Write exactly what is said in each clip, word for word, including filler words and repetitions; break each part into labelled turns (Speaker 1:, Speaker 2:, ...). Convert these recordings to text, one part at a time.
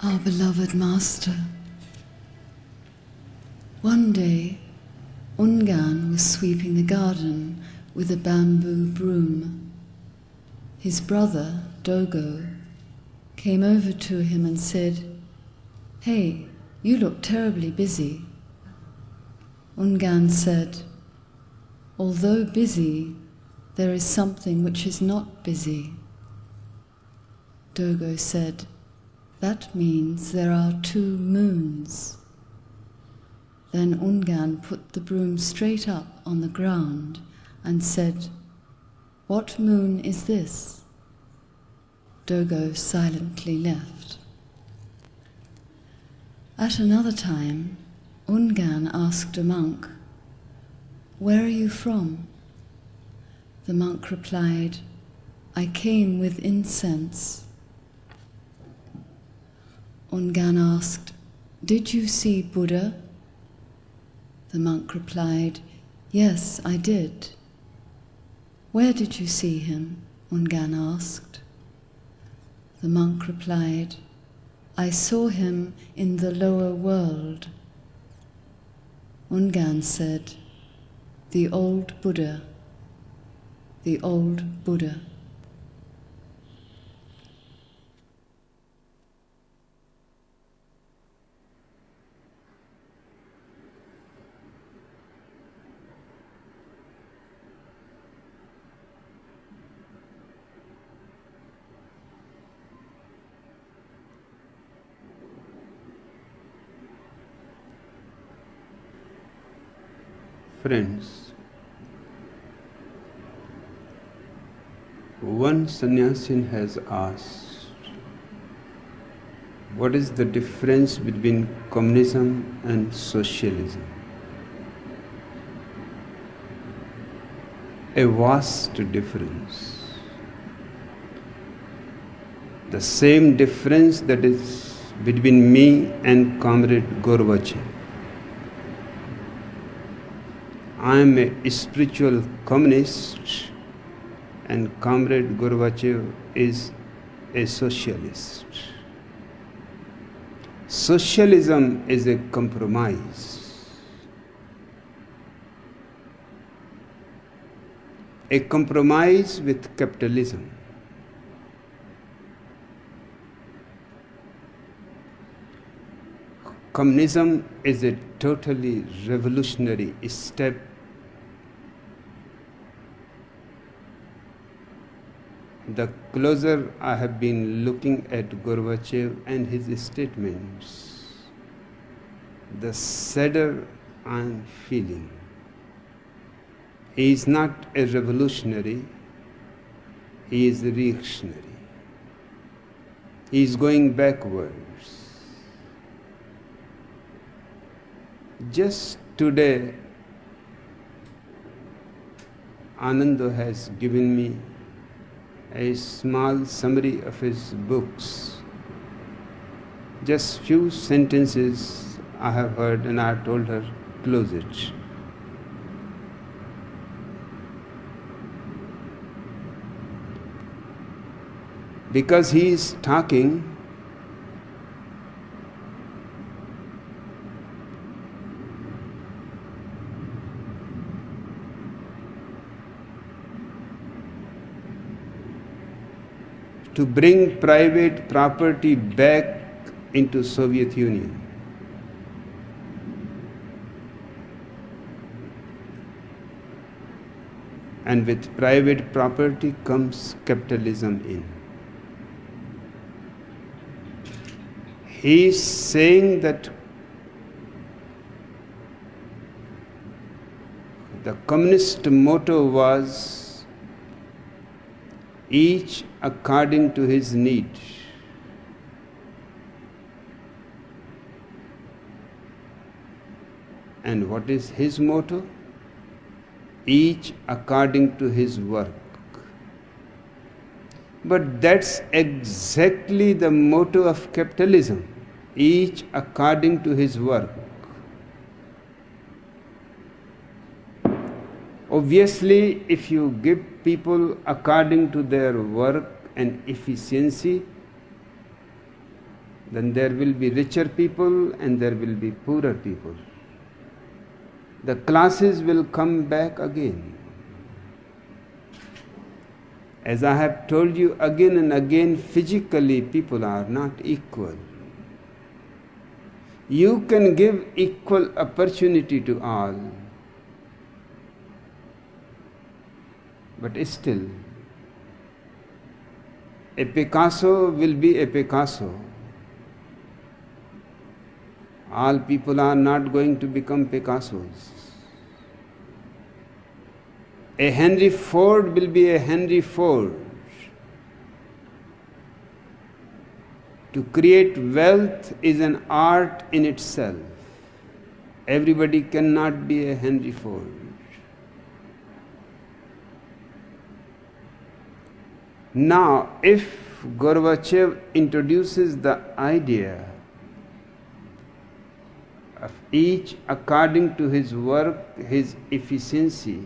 Speaker 1: Our beloved Master. One day, Ungan was sweeping the garden with a bamboo broom. His brother, Dogo, came over to him and said, "Hey, you look terribly busy." Ungan said, "Although busy, there is something which is not busy." Dogo said, "That means there are two moons." Then Ungan put the broom straight up on the ground and said, "What moon is this?" Dogo silently left. At another time, Ungan asked a monk, "Where are you from?" The monk replied, "I came with incense." Ungan asked, "Did you see Buddha?" The monk replied, "Yes, I did." "Where did you see him?" Ungan asked. The monk replied, "I saw him in the lower world." Ungan said, "The old Buddha, the old Buddha."
Speaker 2: Friends, one sannyasin has asked, what is the difference between communism and socialism? A vast difference. The same difference that is between me and Comrade Gorbachev. I am a spiritual communist and Comrade Gorbachev is a socialist. Socialism is a compromise. A compromise with capitalism. Communism is a totally revolutionary step the closer I have been looking at Gorbachev and his statements, the sadder I am feeling. He is not a revolutionary, he is a reactionary. He is going backwards. Just today, Anando has given me a small summary of his books. Just few sentences I have heard and I told her, close it. Because he is talking to bring private property back into Soviet Union. And with private property comes capitalism in. He is saying that the communist motto was each according to his need. And what is his motto? Each according to his work. But that's exactly the motto of capitalism. Each according to his work. Obviously, if you give people according to their work and efficiency, then there will be richer people and there will be poorer people. The classes will come back again. As I have told you again and again, physically people are not equal. You can give equal opportunity to all, but still, a Picasso will be a Picasso. All people are not going to become Picassos. A Henry Ford will be a Henry Ford. To create wealth is an art in itself. Everybody cannot be a Henry Ford. Now, if Gorbachev introduces the idea of each according to his work, his efficiency,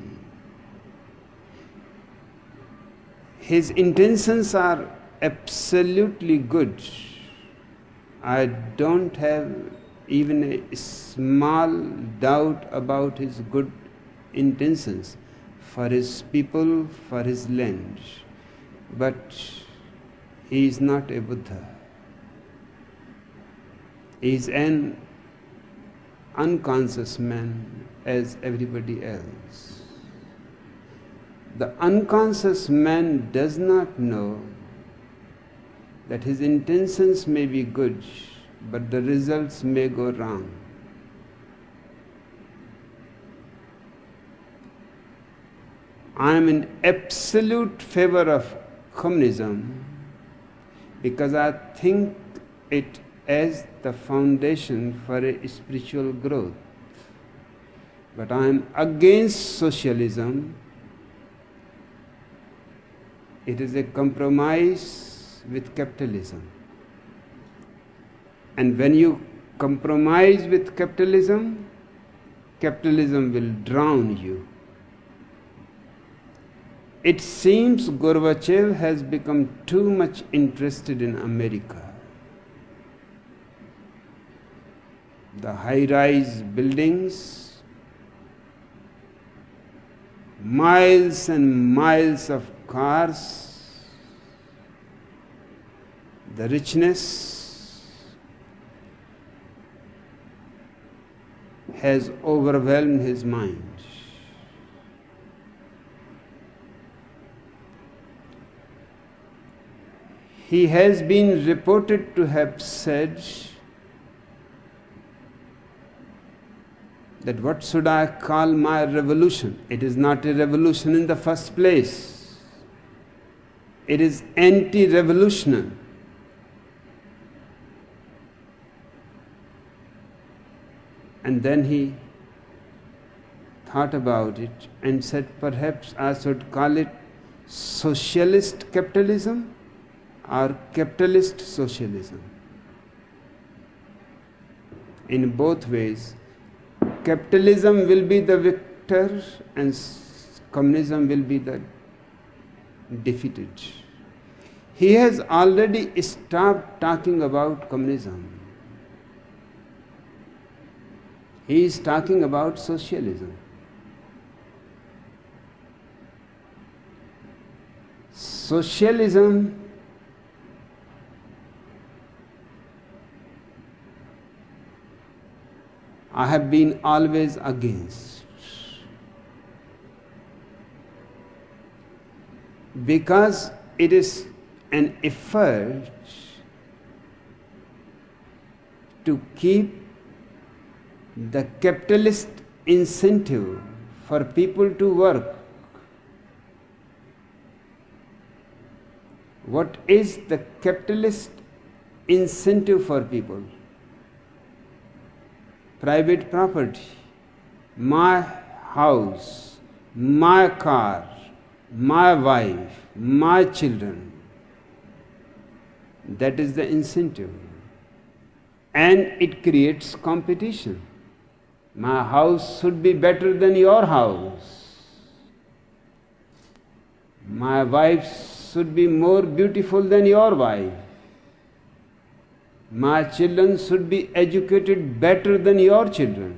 Speaker 2: his intentions are absolutely good. I don't have even a small doubt about his good intentions for his people, for his land. But he is not a Buddha. He is an unconscious man as everybody else. The unconscious man does not know that his intentions may be good, but the results may go wrong. I am in absolute favor of communism because I think it as the foundation for a spiritual growth. But I am against socialism. It is a compromise with capitalism. And when you compromise with capitalism, capitalism will drown you. It seems Gorbachev has become too much interested in America. The high-rise buildings, miles and miles of cars, the richness has overwhelmed his mind. He has been reported to have said that what should I call my revolution? It is not a revolution in the first place. It is anti-revolutionary. And then he thought about it and said, perhaps I should call it socialist capitalism or capitalist socialism. In both ways, capitalism will be the victor and communism will be the defeated. He has already stopped talking about communism. He is talking about socialism. Socialism I have been always against, because it is an effort to keep the capitalist incentive for people to work. What is the capitalist incentive for people? Private property, my house, my car, my wife, my children. That is the incentive. And it creates competition. My house should be better than your house. My wife should be more beautiful than your wife. My children should be educated better than your children.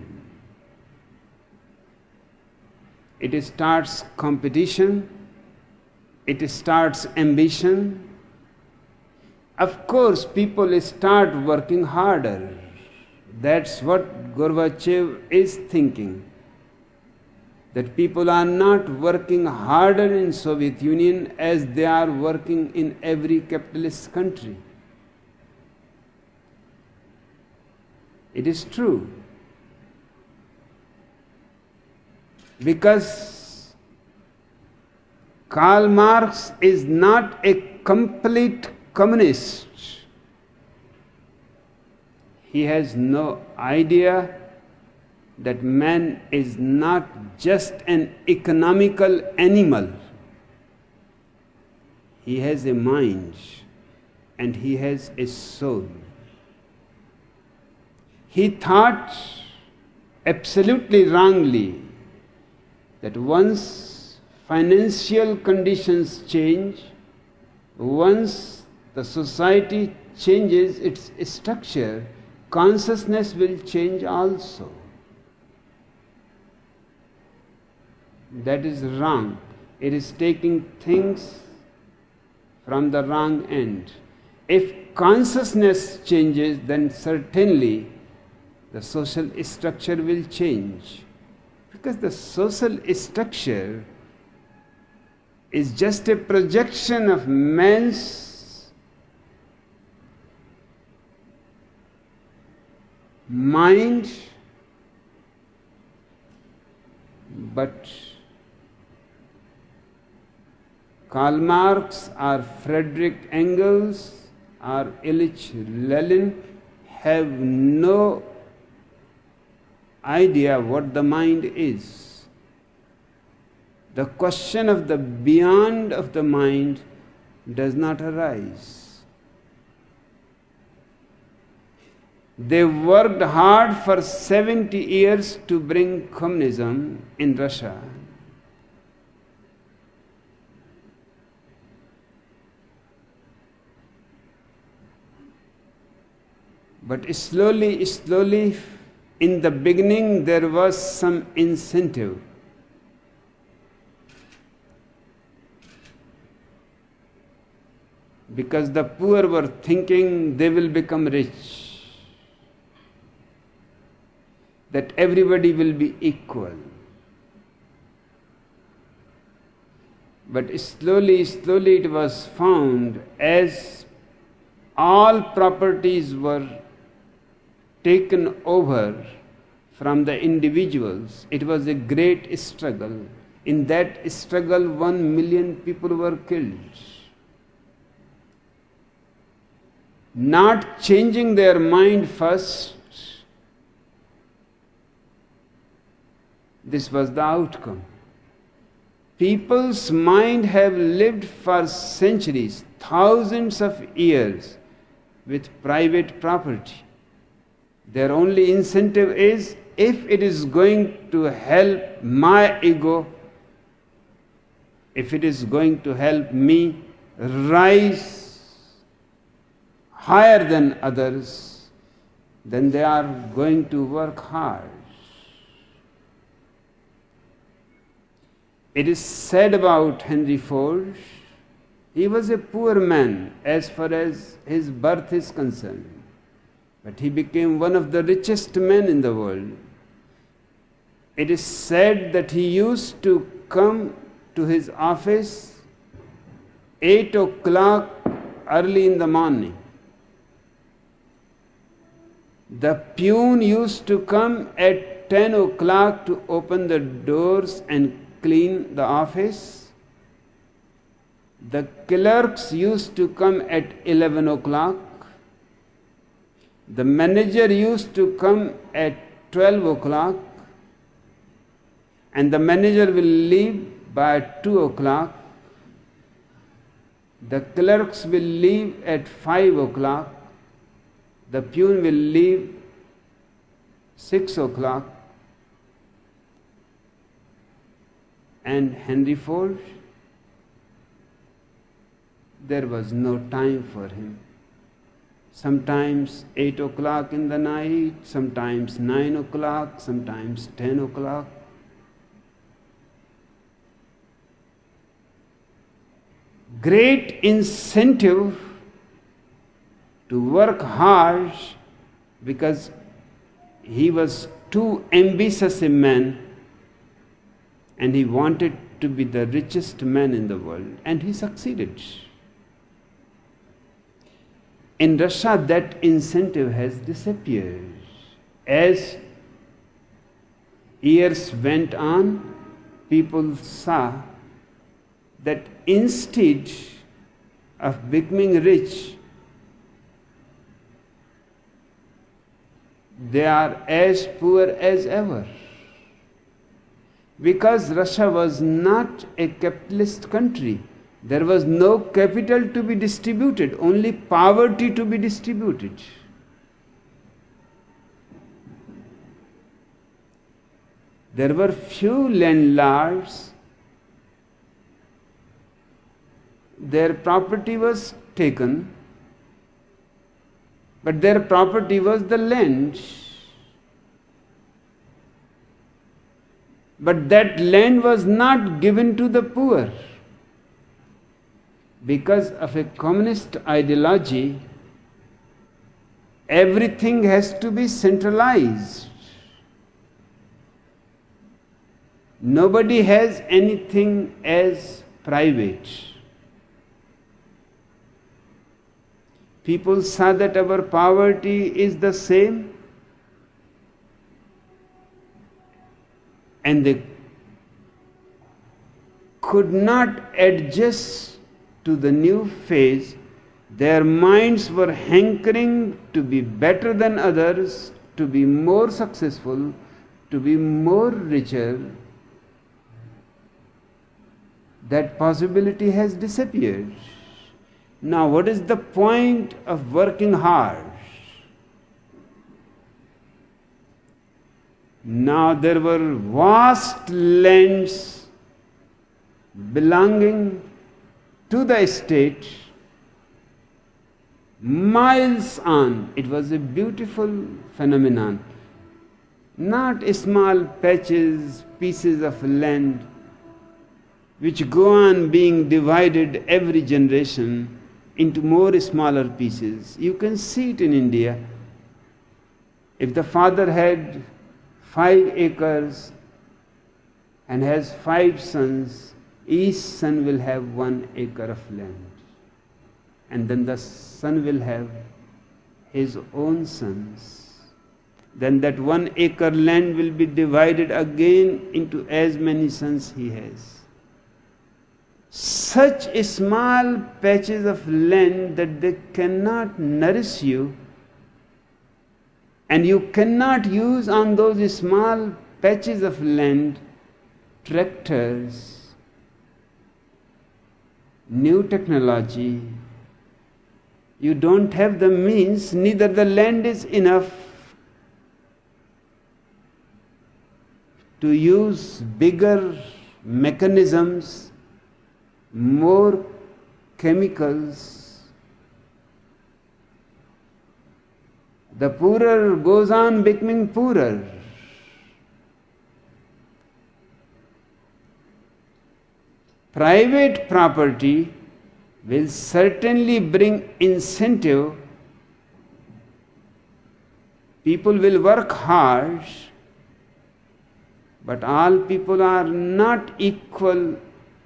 Speaker 2: It starts competition, it starts ambition. Of course, people start working harder. That's what Gorbachev is thinking. That people are not working harder in Soviet Union as they are working in every capitalist country. It is true. Because Karl Marx is not a complete communist. He has no idea that man is not just an economical animal. He has a mind and he has a soul. He thought absolutely wrongly that once financial conditions change, once the society changes its structure, consciousness will change also. That is wrong. It is taking things from the wrong end. If consciousness changes, then certainly the social structure will change. Because the social structure is just a projection of man's mind, but Karl Marx or Frederick Engels or Ilich Lenin have no idea what the mind is. The question of the beyond of the mind does not arise. They worked hard for seventy years to bring communism in Russia. But slowly, slowly, in the beginning there was some incentive. Because the poor were thinking they will become rich, that everybody will be equal. But slowly, slowly it was found, as all properties were taken over from the individuals, it was a great struggle. In that struggle, one million people were killed. Not changing their mind first, this was the outcome. People's mind have lived for centuries, thousands of years with private property. Their only incentive is, if it is going to help my ego, if it is going to help me rise higher than others, then they are going to work hard. It is said about Henry Ford, he was a poor man as far as his birth is concerned, but he became one of the richest men in the world. It is said that he used to come to his office eight o'clock early in the morning. The peon used to come at ten o'clock to open the doors and clean the office. The clerks used to come at eleven o'clock. The manager used to come at twelve o'clock. And the manager will leave by two o'clock. The clerks will leave at five o'clock. The peon will leave six o'clock. And Henry Ford, there was no time for him. sometimes eight o'clock in the night, sometimes nine o'clock, sometimes ten o'clock. Great incentive to work hard because he was too ambitious a man and he wanted to be the richest man in the world, and he succeeded. In Russia, that incentive has disappeared. As years went on, people saw that instead of becoming rich, they are as poor as ever. Because Russia was not a capitalist country. There was no capital to be distributed, only poverty to be distributed. There were few landlords. Their property was taken, but their property was the land. But that land was not given to the poor. Because of a communist ideology, everything has to be centralized. Nobody has anything as private. People saw that our poverty is the same, and they could not adjust to the new phase. Their minds were hankering to be better than others, to be more successful, to be more richer. That possibility has disappeared. Now, what is the point of working hard? Now, there were vast lands belonging to the state, miles on. It was a beautiful phenomenon. Not small patches, pieces of land, which go on being divided every generation into more smaller pieces. You can see it in India. If the father had five acres and has five sons, each son will have one acre of land. And then the son will have his own sons. Then that one acre land will be divided again into as many sons he has. Such small patches of land that they cannot nourish you, and you cannot use on those small patches of land tractors, new technology. You don't have the means, neither the land is enough to use bigger mechanisms, more chemicals. The poorer goes on becoming poorer. Private property will certainly bring incentive. People will work hard, but all people are not equal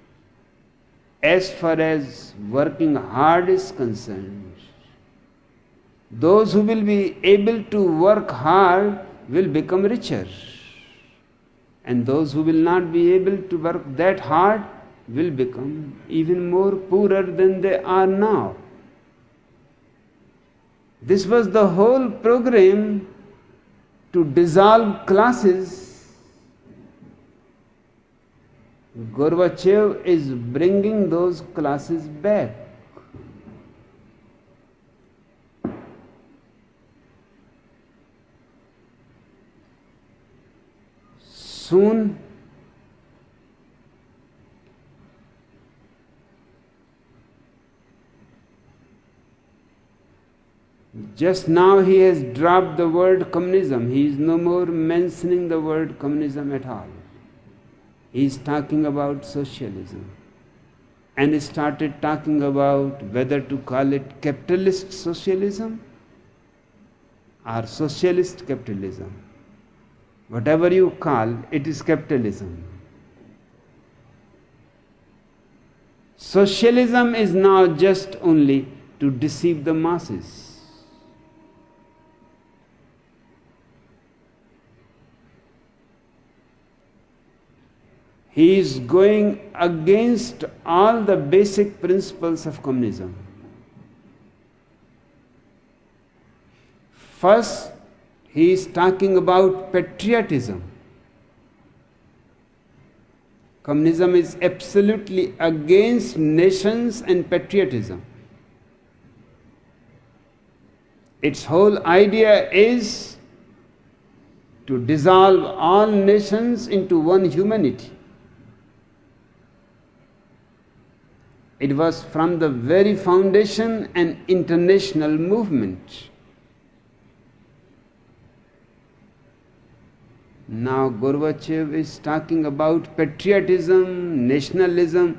Speaker 2: as far as working hard is concerned. Those who will be able to work hard will become richer, and those who will not be able to work that hard will become even more poorer than they are now. This was the whole program to dissolve classes. Gorbachev is bringing those classes back. Soon Just now he has dropped the word communism. He is no more mentioning the word communism at all. He is talking about socialism. And he started talking about whether to call it capitalist socialism or socialist capitalism. Whatever you call, it is capitalism. Socialism is now just only to deceive the masses. He is going against all the basic principles of communism. First, he is talking about patriotism. Communism is absolutely against nations and patriotism. Its whole idea is to dissolve all nations into one humanity. It was from the very foundation an international movement. Now Gorbachev is talking about patriotism, nationalism.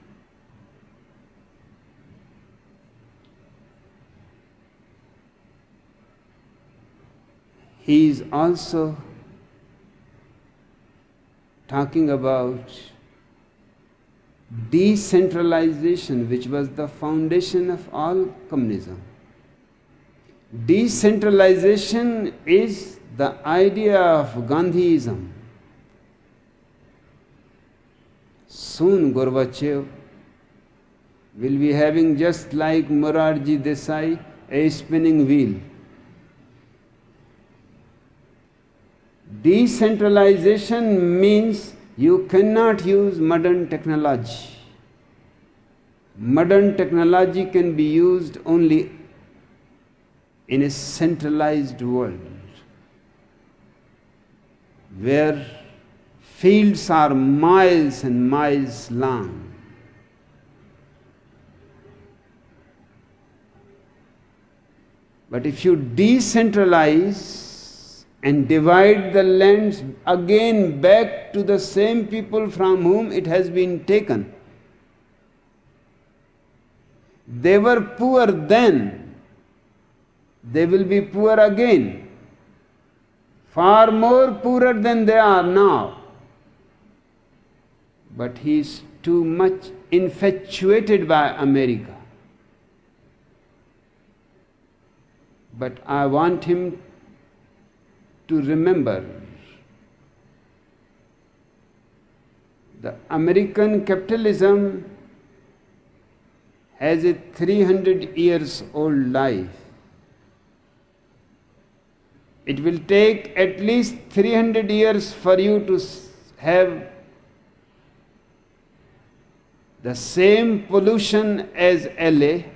Speaker 2: He is also talking about decentralization, which was the foundation of all communism. Decentralization is the idea of Gandhiism. Soon Gorbachev will be having, just like Morarji Desai, a spinning wheel. Decentralization means you cannot use modern technology. Modern technology can be used only in a centralized world, where fields are miles and miles long. But if you decentralize and divide the lands again back to the same people from whom it has been taken, they were poor then, they will be poor again, far more poorer than they are now. But he is too much infatuated by America. But I want him to remember the American capitalism has a three hundred years old life. It will take at least three hundred years for you to have the same pollution as L A,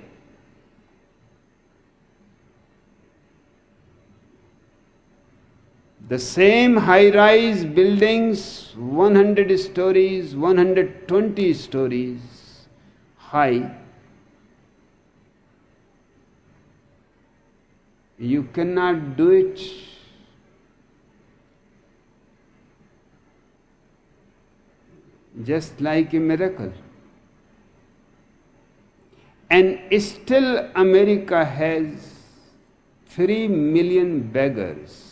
Speaker 2: the same high-rise buildings, one hundred stories, one hundred twenty stories high. You cannot do it. Just like a miracle. And still America has three million beggars.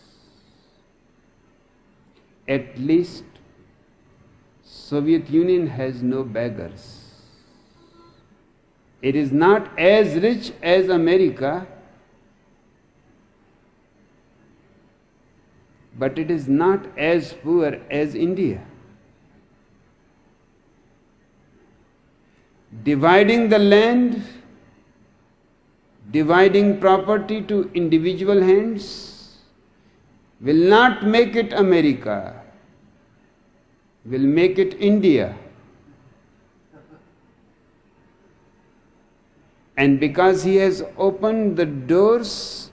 Speaker 2: At least Soviet Union has no beggars. It is not as rich as America, but it is not as poor as India. Dividing the land, dividing property to individual hands will not make it America, will make it India. And because he has opened the doors,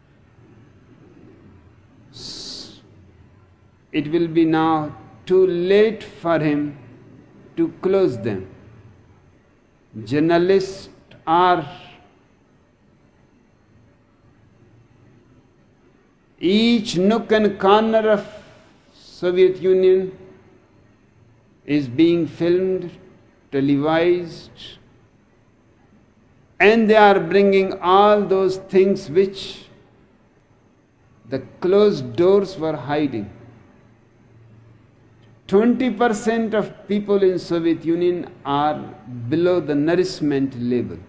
Speaker 2: it will be now too late for him to close them. Journalists are Each nook and corner of Soviet Union is being filmed, televised, and they are bringing all those things which the closed doors were hiding. twenty percent of people in Soviet Union are below the nourishment level.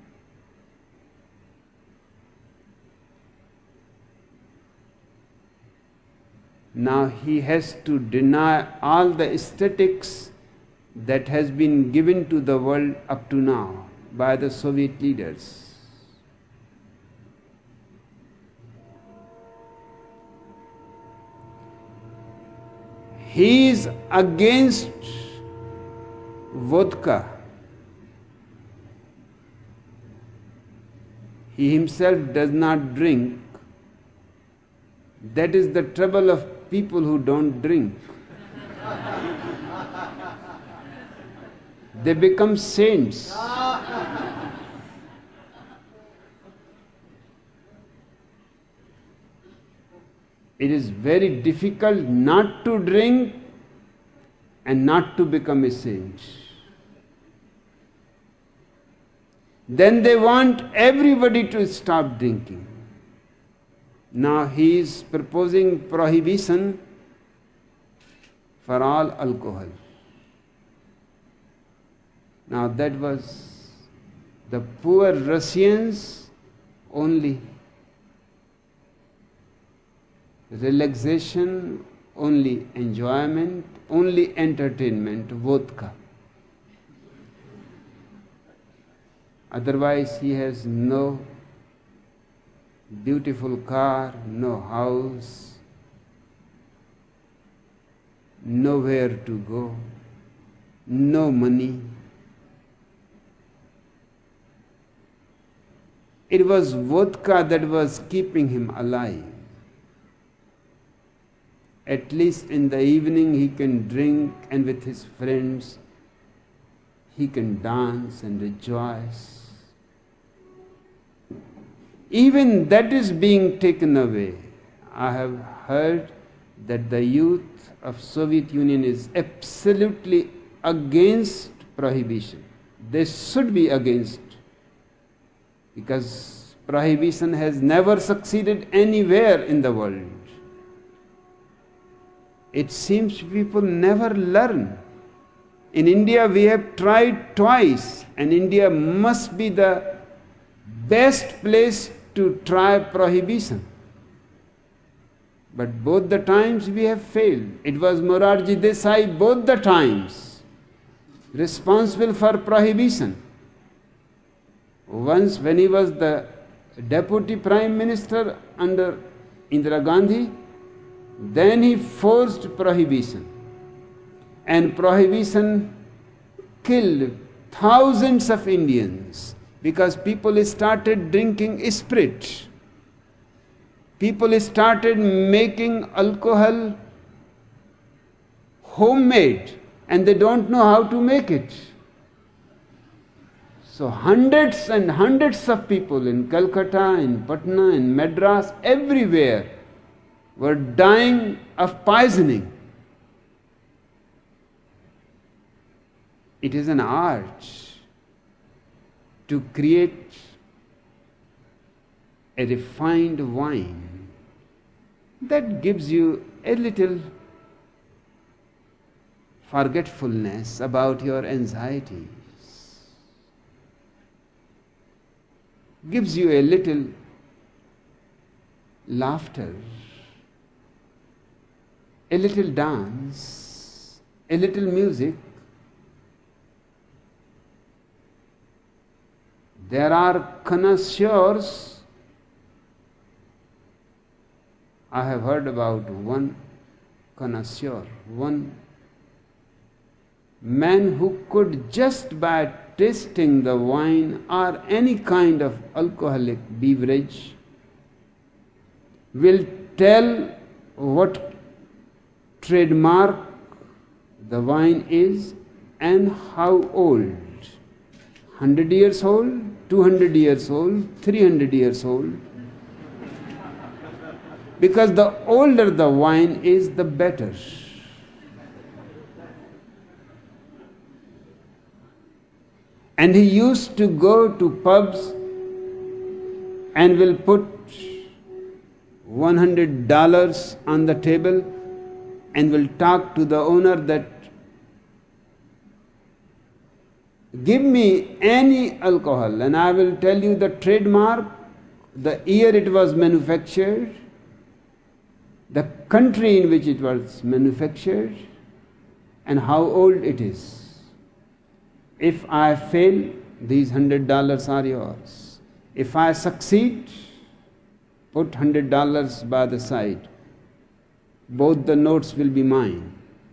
Speaker 2: Now he has to deny all the aesthetics that has been given to the world up to now by the Soviet leaders. He is against vodka. He himself does not drink. That is the trouble of people who don't drink. They become saints. It is very difficult not to drink and not to become a saint. Then they want everybody to stop drinking. Now he is proposing prohibition for all alcohol. Now that was the poor Russians' only relaxation, only enjoyment, only entertainment, vodka. Otherwise he has no beautiful car, no house, nowhere to go, no money. It was vodka that was keeping him alive. At least in the evening he can drink, and with his friends he can dance and rejoice. Even that is being taken away. I have heard that the youth of Soviet Union is absolutely against prohibition. They should be against, because prohibition has never succeeded anywhere in the world. It seems people never learn. In India we have tried twice, and India must be the best place to try prohibition. But both the times we have failed. It was Morarji Desai both the times responsible for prohibition. Once when he was the Deputy Prime Minister under Indira Gandhi, then he forced prohibition. And prohibition killed thousands of Indians because people started drinking spirit. People started making alcohol homemade, and they don't know how to make it. So hundreds and hundreds of people in Calcutta, in Patna, in Madras, everywhere were dying of poisoning. It is an art to create a refined wine that gives you a little forgetfulness about your anxieties, gives you a little laughter, a little dance, a little music. There are connoisseurs. I have heard about one connoisseur, one man who could, just by tasting the wine or any kind of alcoholic beverage, will tell what trademark the wine is and how old. one hundred years old, two hundred years old, three hundred years old. because the older the wine is, the better. And he used to go to pubs and will put one hundred dollars on the table and will talk to the owner that, give me any alcohol and I will tell you the trademark, the year it was manufactured, the country in which it was manufactured, and how old it is. If I fail, these hundred dollars are yours. If I succeed, put hundred dollars by the side. Both the notes will be mine.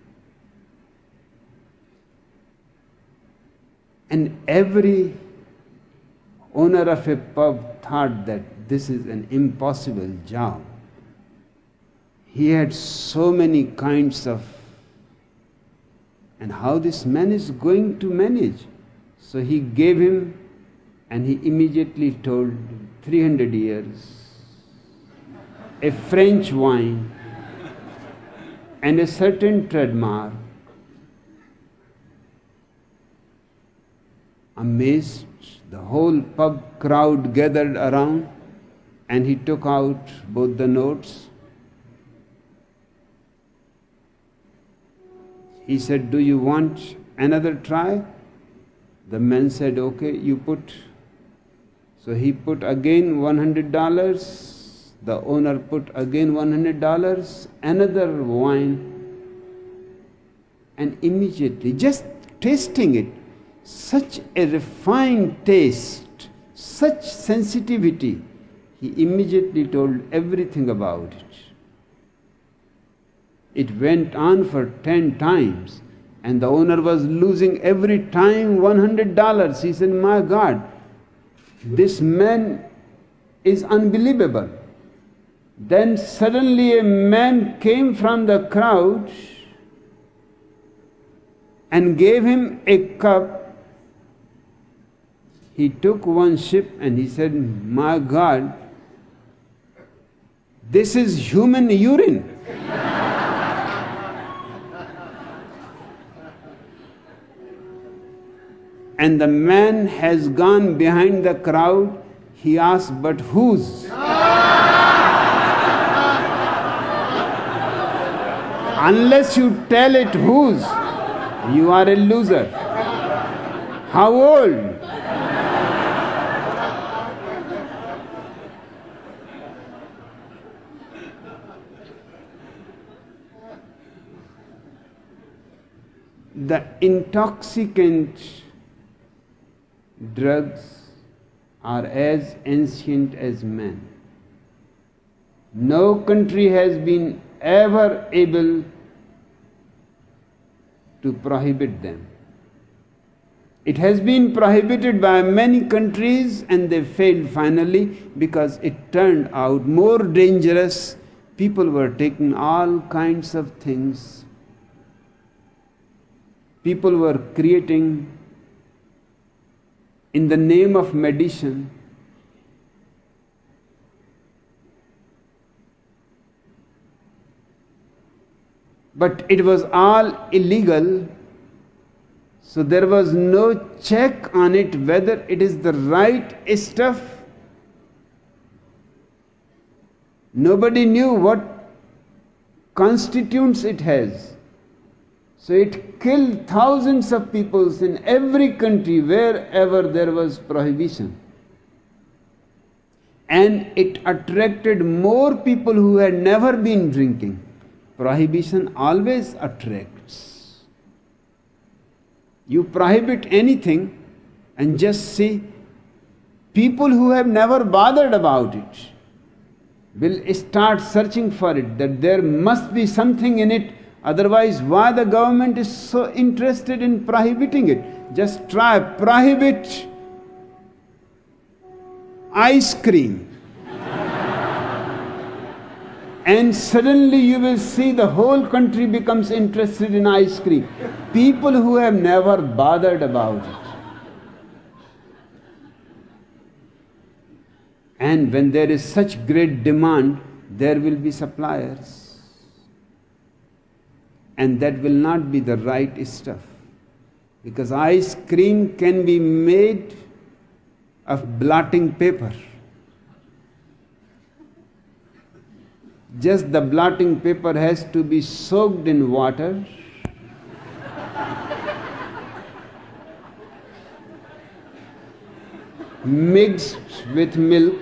Speaker 2: And every owner of a pub thought that this is an impossible job. He had so many kinds of, and how this man is going to manage. So he gave him, and he immediately told, three hundred years, a French wine, and a certain trademark. Amazed, the whole pub crowd gathered around, and he took out both the notes. He said, do you want another try? The man said, okay, you put. So he put again one hundred dollars. The owner put again one hundred dollars, another wine, and immediately, just tasting it, such a refined taste, such sensitivity, he immediately told everything about it. It went on for ten times, and the owner was losing every time one hundred dollars. He said, my God, this man is unbelievable. Then suddenly a man came from the crowd and gave him a cup. He took one sip and he said, my God, this is human urine. And the man has gone behind the crowd. He asked, but whose? Unless you tell it whose, you are a loser. How old? The intoxicant drugs are as ancient as man. No country has been ever able to prohibit them. It has been prohibited by many countries and they failed finally because it turned out more dangerous. People were taking all kinds of things. People were creating in the name of medicine but it was all illegal, so there was no check on it whether it is the right stuff. Nobody knew what constituents it has. So it killed thousands of people in every country wherever there was prohibition. And it attracted more people who had never been drinking. Prohibition always attracts. You prohibit anything and just see people who have never bothered about it will start searching for it, that there must be something in it. Otherwise, why the government is so interested in prohibiting it? Just try, prohibit ice cream. And suddenly you will see the whole country becomes interested in ice cream. People who have never bothered about it. And when there is such great demand, there will be suppliers. And that will not be the right stuff. Because ice cream can be made of blotting paper. Just the blotting paper has to be soaked in water, mixed with milk,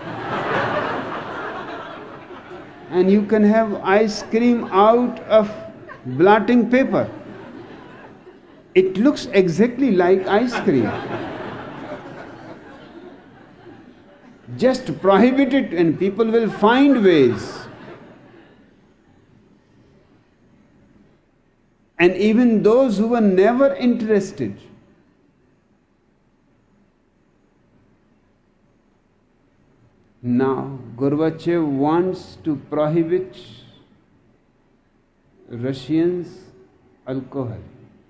Speaker 2: and you can have ice cream out of blotting paper. It looks exactly like ice cream. Just prohibit it and people will find ways. And even those who were never interested, now Gorbachev wants to prohibit Russians' alcohol.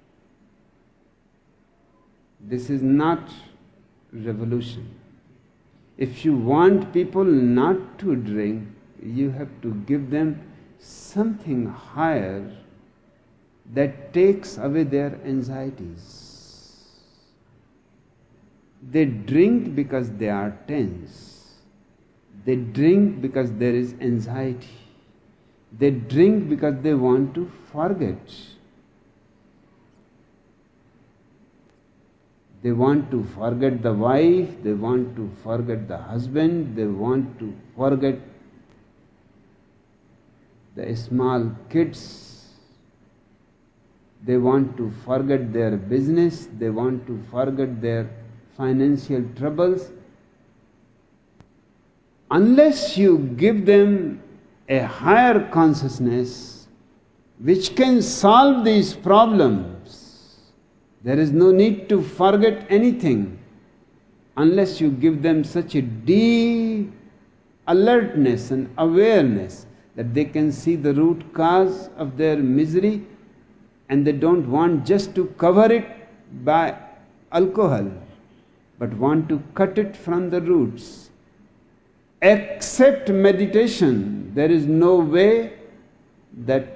Speaker 2: This is not revolution. If you want people not to drink, you have to give them something higher that takes away their anxieties. They drink because they are tense. They drink because there is anxiety. They drink because they want to forget. They want to forget the wife, they want to forget the husband, they want to forget the small kids. They want to forget their business, they want to forget their financial troubles. Unless you give them a higher consciousness which can solve these problems, there is no need to forget anything unless you give them such a deep alertness and awareness that they can see the root cause of their misery and they don't want just to cover it by alcohol, but want to cut it from the roots. Except meditation, there is no way that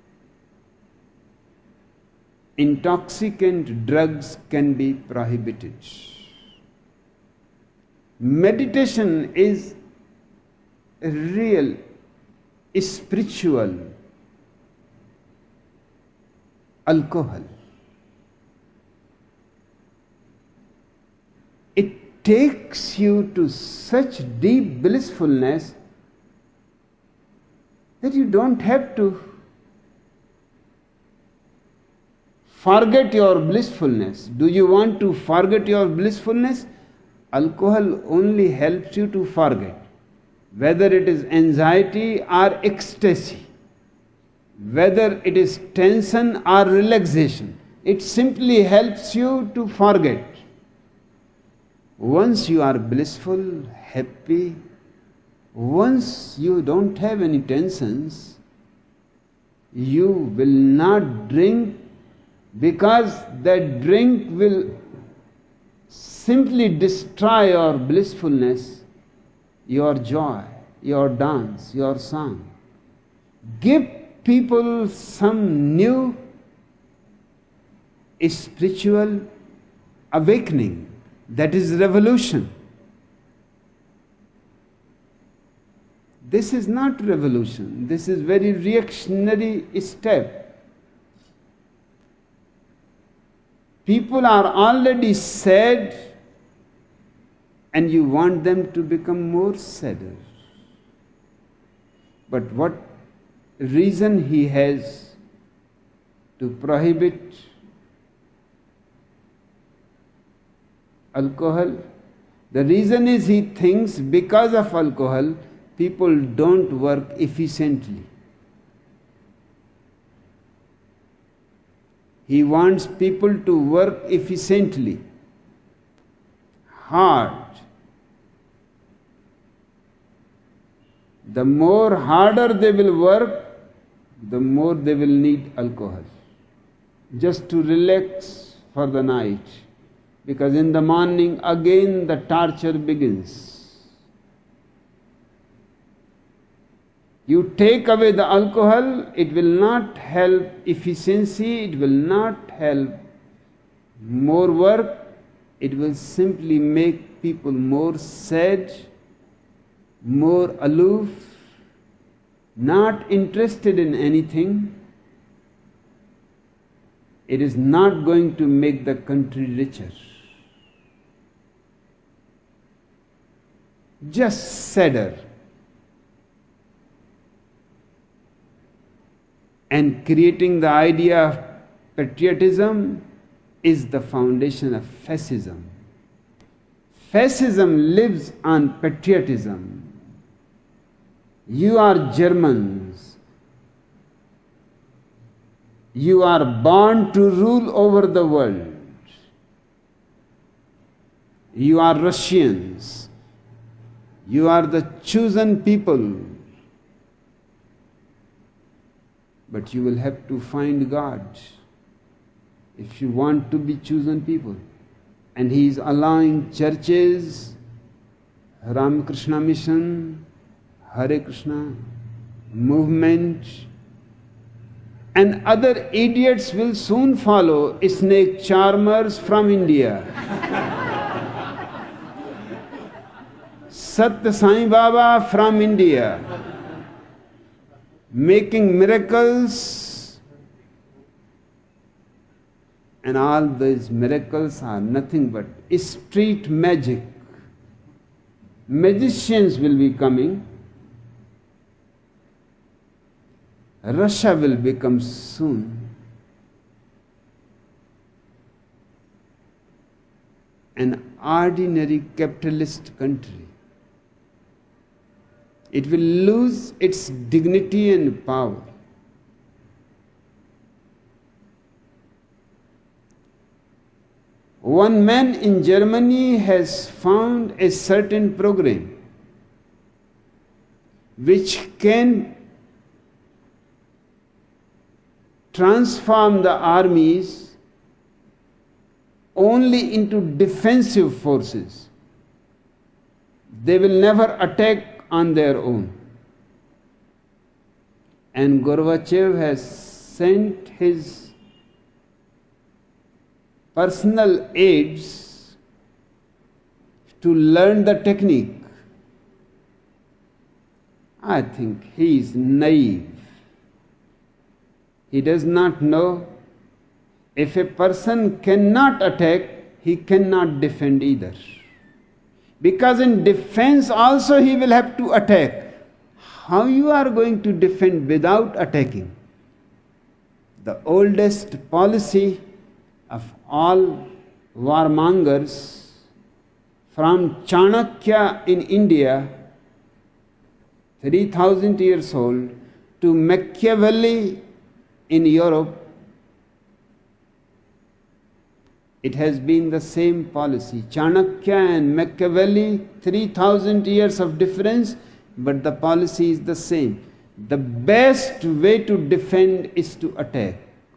Speaker 2: intoxicant drugs can be prohibited. Meditation is a real spiritual alcohol. It takes you to such deep blissfulness that you don't have to forget your blissfulness. Do you want to forget your blissfulness? Alcohol only helps you to forget. Whether it is anxiety or ecstasy, whether it is tension or relaxation, it simply helps you to forget. Once you are blissful, happy, once you don't have any tensions, you will not drink, because that drink will simply destroy your blissfulness, your joy, your dance, your song. Give people some new spiritual awakening. That is revolution. This is not revolution. This is very reactionary step. People are already sad and you want them to become more sadder. But what reason he has to prohibit alcohol? The reason is he thinks because of alcohol people don't work efficiently. He wants people to work efficiently, hard. The more harder they will work, the more they will need alcohol, just to relax for the night, because in the morning again the torture begins. You take away the alcohol, it will not help efficiency, it will not help more work, it will simply make people more sad, more aloof, not interested in anything. It is not going to make the country richer. Just sadder. And creating the idea of patriotism is the foundation of fascism. Fascism lives on patriotism. You are Germans. You are born to rule over the world. You are Russians. You are the chosen people. But you will have to find God if you want to be chosen people. And He is allowing churches, Ramakrishna Mission, Hare Krishna movement, and other idiots will soon follow, snake charmers from India. Satya Sai Baba from India, making miracles, and all these miracles are nothing but street magic. Magicians will be coming. Russia will become soon an ordinary capitalist country. It will lose its dignity and power. One man in Germany has found a certain program which can transform the armies only into defensive forces. They will never attack on their own. And Gorbachev has sent his personal aides to learn the technique. I think he is naive. He does not know if a person cannot attack, he cannot defend either. Because in defense also he will have to attack. How you are going to defend without attacking? The oldest policy of all warmongers, from Chanakya in India, three thousand years old, to Machiavelli in Europe, it has been the same policy. Chanakya and Machiavelli, three thousand years of difference, but the policy is the same. The best way to defend is to attack.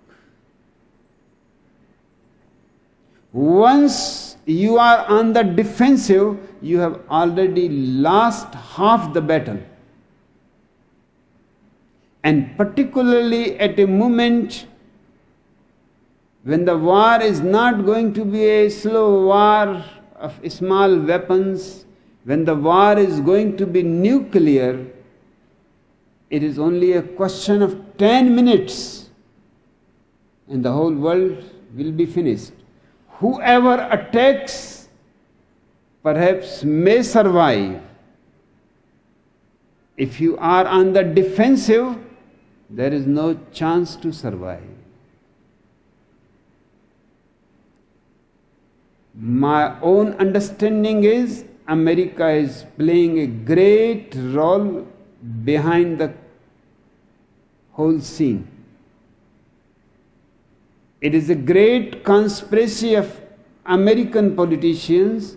Speaker 2: Once you are on the defensive, you have already lost half the battle. And particularly at a moment when the war is not going to be a slow war of small weapons, when the war is going to be nuclear, it is only a question of ten minutes and the whole world will be finished. Whoever attacks perhaps may survive. If you are on the defensive, there is no chance to survive. My own understanding is America is playing a great role behind the whole scene. It is a great conspiracy of American politicians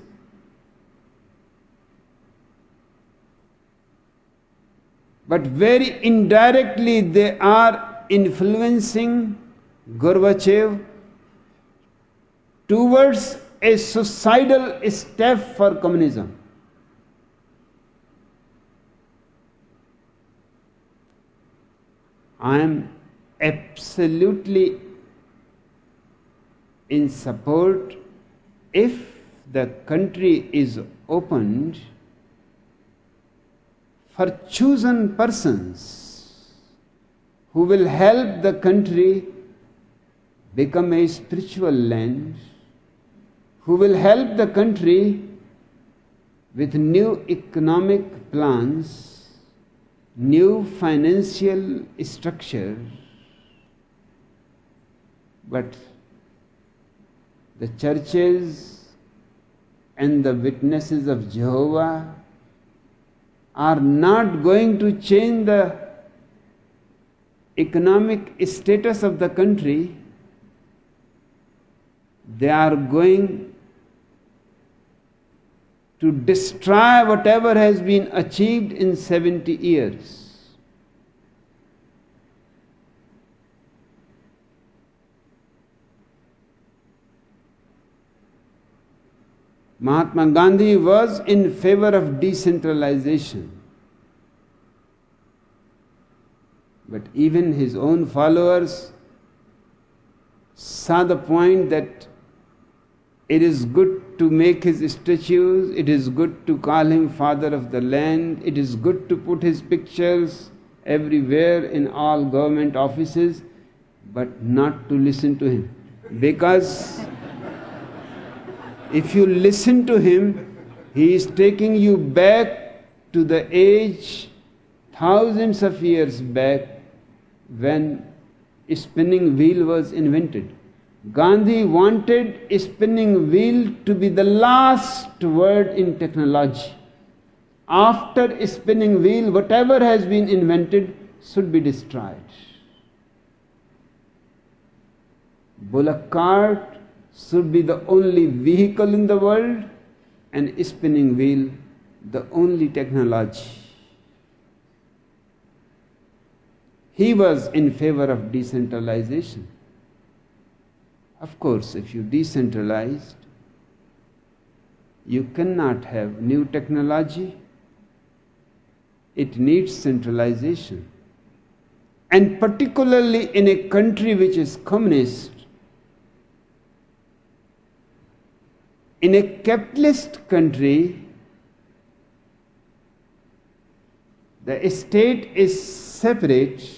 Speaker 2: but very indirectly they are influencing Gorbachev towards a suicidal step for communism. I am absolutely in support if the country is opened for chosen persons who will help the country become a spiritual land, who will help the country with new economic plans, new financial structure. But the churches and the witnesses of Jehovah are not going to change the economic status of the country. They are going to destroy whatever has been achieved in seventy years. Mahatma Gandhi was in favor of decentralization. But even his own followers saw the point that it is good to make his statues, it is good to call him father of the land, it is good to put his pictures everywhere in all government offices, but not to listen to him. Because if you listen to him, he is taking you back to the age thousands of years back when spinning wheel was invented. Gandhi wanted spinning wheel to be the last word in technology. After spinning wheel, whatever has been invented should be destroyed. Bullock cart should be the only vehicle in the world, and spinning wheel the only technology. He was in favor of decentralization. Of course, if you decentralized, you cannot have new technology. It needs centralization. And particularly in a country which is communist, in a capitalist country, the state is separate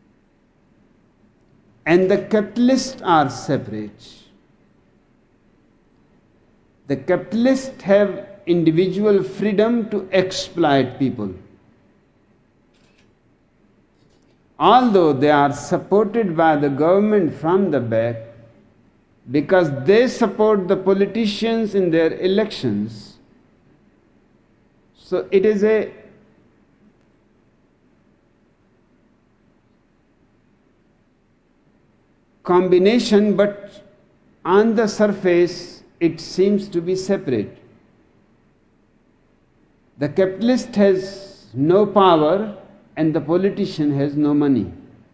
Speaker 2: and the capitalists are separate. The capitalists have individual freedom to exploit people. Although they are supported by the government from the back, because they support the politicians in their elections. So it is a combination, but on the surface it seems to be separate. The capitalist has no power and the politician has no money.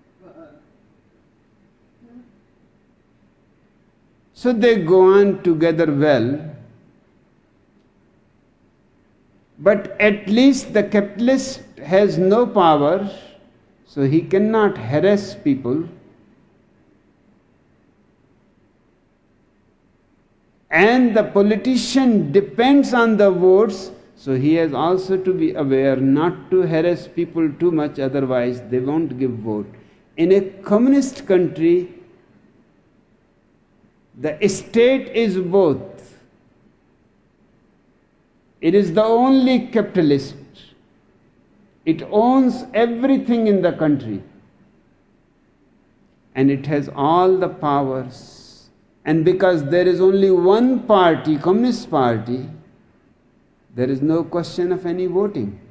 Speaker 2: So they go on together well, but at least the capitalist has no power, so he cannot harass people. And the politician depends on the votes, so he has also to be aware not to harass people too much, otherwise they won't give vote. In a communist country, the state is both. It is the only capitalist. It owns everything in the country. And it has all the powers. And because there is only one party, Communist Party, there is no question of any voting.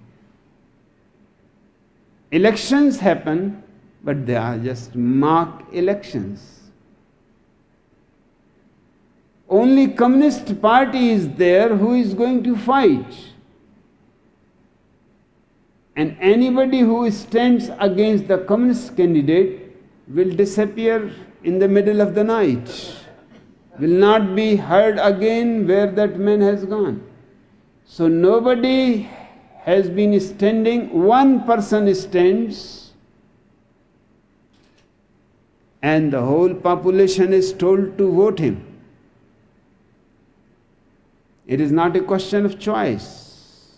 Speaker 2: Elections happen, but they are just mock elections. Only Communist Party is there who is going to fight. And anybody who stands against the Communist candidate will disappear in the middle of the night. Will not be heard again where that man has gone. So nobody has been standing, one person stands and the whole population is told to vote him. It is not a question of choice.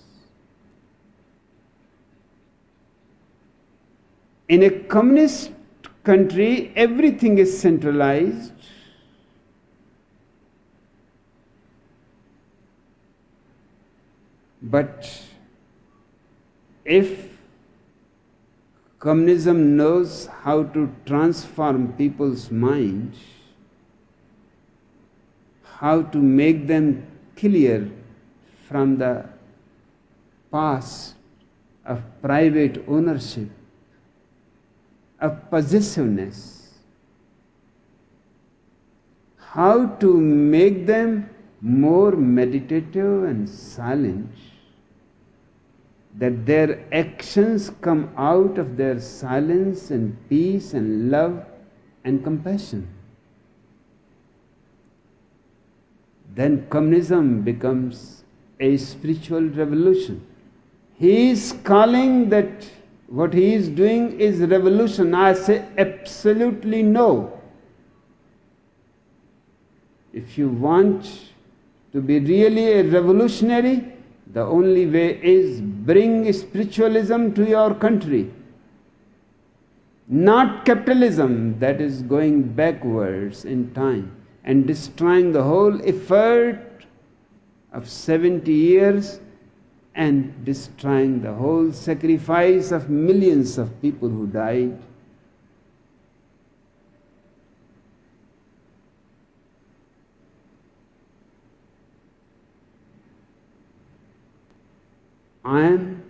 Speaker 2: In a communist country, everything is centralized. But if communism knows how to transform people's minds, how to make them clear from the past of private ownership, of possessiveness, how to make them more meditative and silent, that their actions come out of their silence and peace and love and compassion. Then communism becomes a spiritual revolution. He is calling that what he is doing is revolution. I say absolutely no. If you want to be really a revolutionary, the only way is bring spiritualism to your country. Not capitalism that is going backwards in time and destroying the whole effort of seventy years and destroying the whole sacrifice of millions of people who died. I am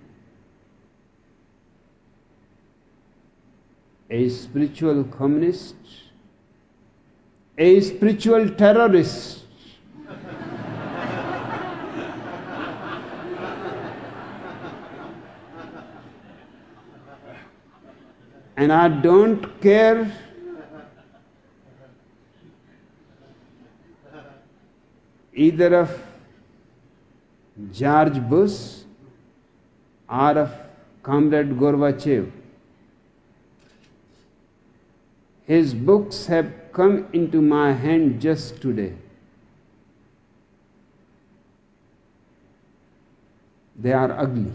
Speaker 2: a spiritual communist, a spiritual terrorist. And I don't care either of George Bush or of Comrade Gorbachev. His books have come into my hand just today. They are ugly.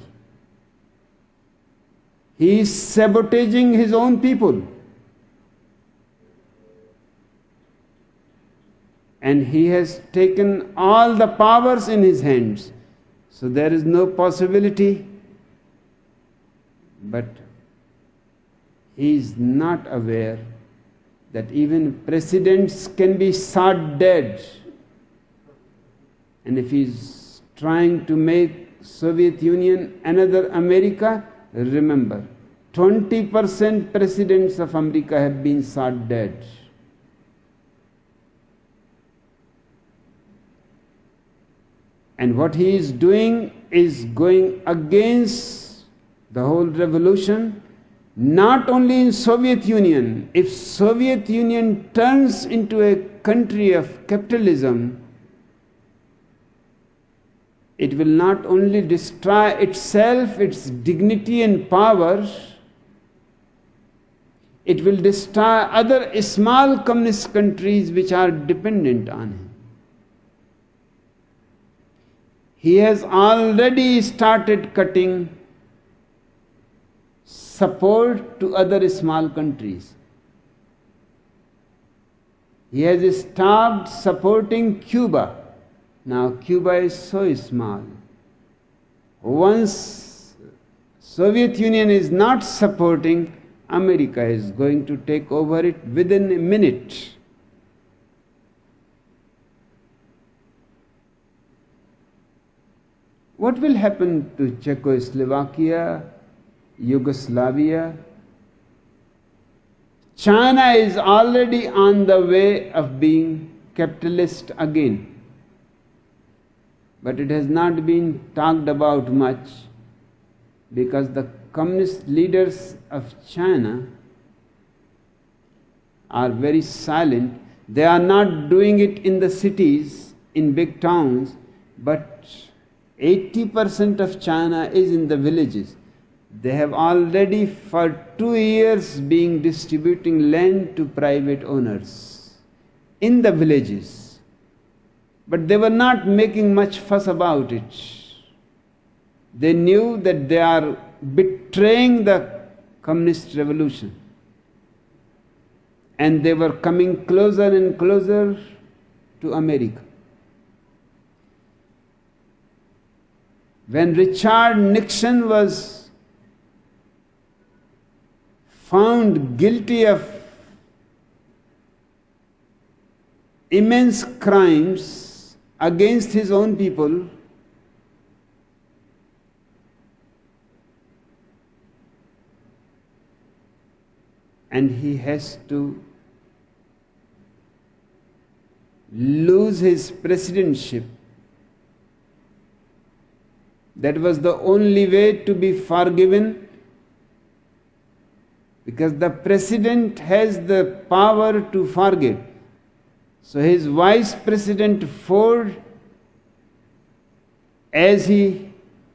Speaker 2: He is sabotaging his own people. And he has taken all the powers in his hands. So there is no possibility. But he is not aware that even presidents can be shot dead. And if he is trying to make Soviet Union another America, remember, twenty percent presidents of America have been shot dead. And what he is doing is going against the whole revolution, not only in Soviet Union. If Soviet Union turns into a country of capitalism, it will not only destroy itself, its dignity and power, it will destroy other small communist countries which are dependent on him. He has already started cutting support to other small countries. He has stopped supporting Cuba. Now Cuba is so small. Once Soviet Union is not supporting, America is going to take over it within a minute. What will happen to Czechoslovakia, Yugoslavia? China is already on the way of being capitalist again. But it has not been talked about much because the communist leaders of China are very silent. They are not doing it in the cities, in big towns, but eighty percent of China is in the villages. They have already for two years been distributing land to private owners in the villages. But they were not making much fuss about it. They knew that they are betraying the communist revolution. And they were coming closer and closer to America. When Richard Nixon was found guilty of immense crimes against his own people, and he has to lose his presidency. That was the only way to be forgiven, because the president has the power to forgive. So his vice president Ford, as he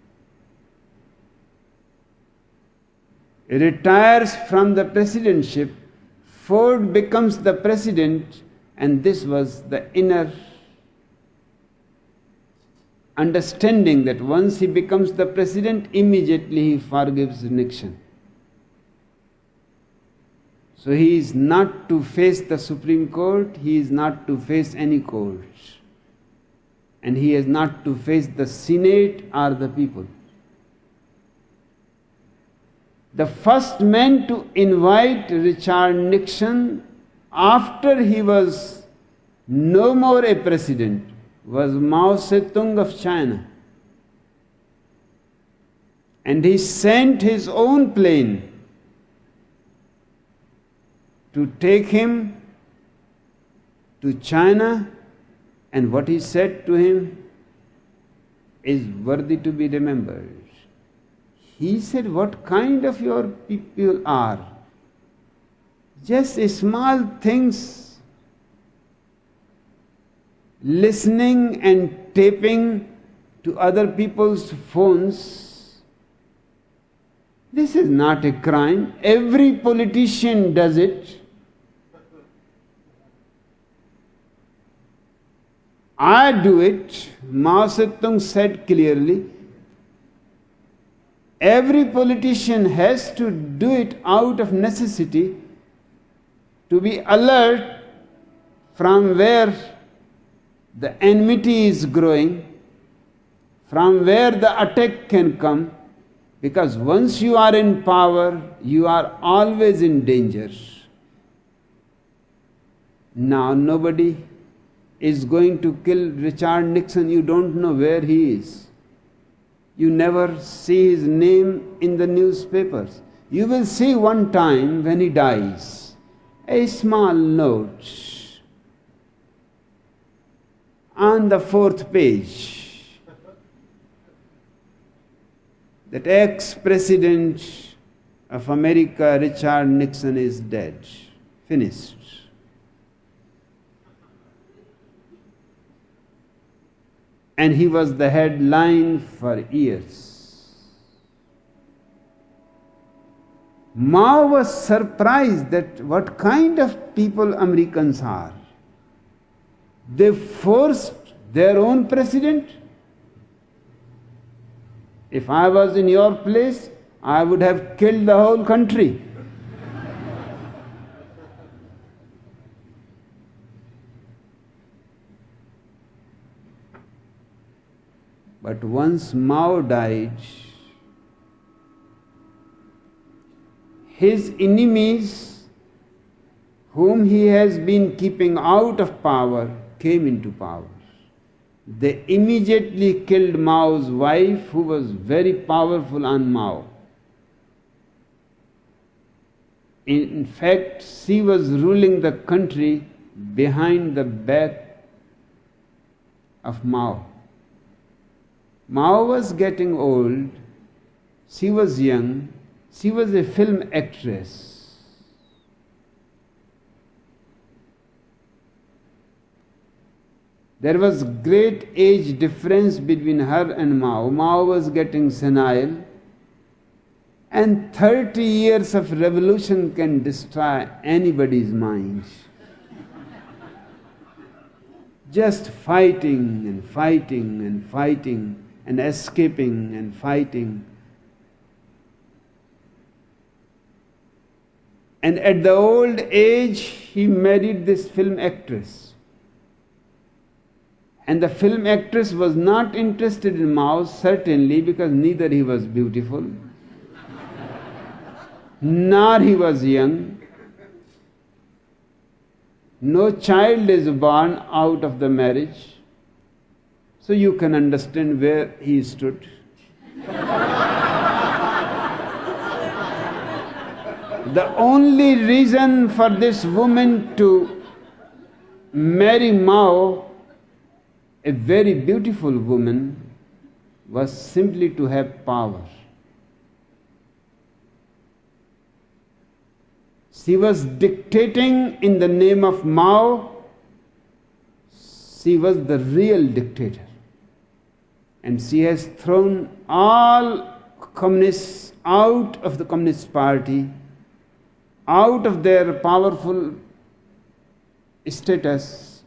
Speaker 2: retires from the presidency, Ford becomes the president, and this was the inner understanding that once he becomes the president, immediately he forgives Nixon. So he is not to face the Supreme Court, he is not to face any court, and he is not to face the Senate or the people. The first man to invite Richard Nixon after he was no more a president was Mao Zedong of China. And he sent his own plane to take him to China, and what he said to him is worthy to be remembered. He said, "What kind of your people are? Just small things, listening and taping to other people's phones. This is not a crime. Every politician does it. I do it." Mao Zedong said clearly, every politician has to do it out of necessity, to be alert from where the enmity is growing, from where the attack can come, because once you are in power, you are always in danger. Now nobody is going to kill Richard Nixon. You don't know where he is. You never see his name in the newspapers. You will see one time when he dies, a small note on the fourth page that ex-president of America, Richard Nixon, is dead. Finished. And he was the headline for years. Mao was surprised that what kind of people Americans are. They forced their own president. If I was in your place, I would have killed the whole country. But once Mao died, his enemies, whom he has been keeping out of power, came into power. They immediately killed Mao's wife, who was very powerful on Mao. In fact, she was ruling the country behind the back of Mao. Mao was getting old, she was young, she was a film actress. There was great age difference between her and Mao. Mao was getting senile, And thirty years of revolution can destroy anybody's mind. Just fighting and fighting and fighting and escaping and fighting. And at the old age, he married this film actress. And the film actress was not interested in Mao, certainly, because neither he was beautiful, nor he was young. No child is born out of the marriage. So you can understand where he stood. The only reason for this woman to marry Mao, a very beautiful woman, was simply to have power. She was dictating in the name of Mao. She was the real dictator. And she has thrown all communists out of the Communist Party, out of their powerful status,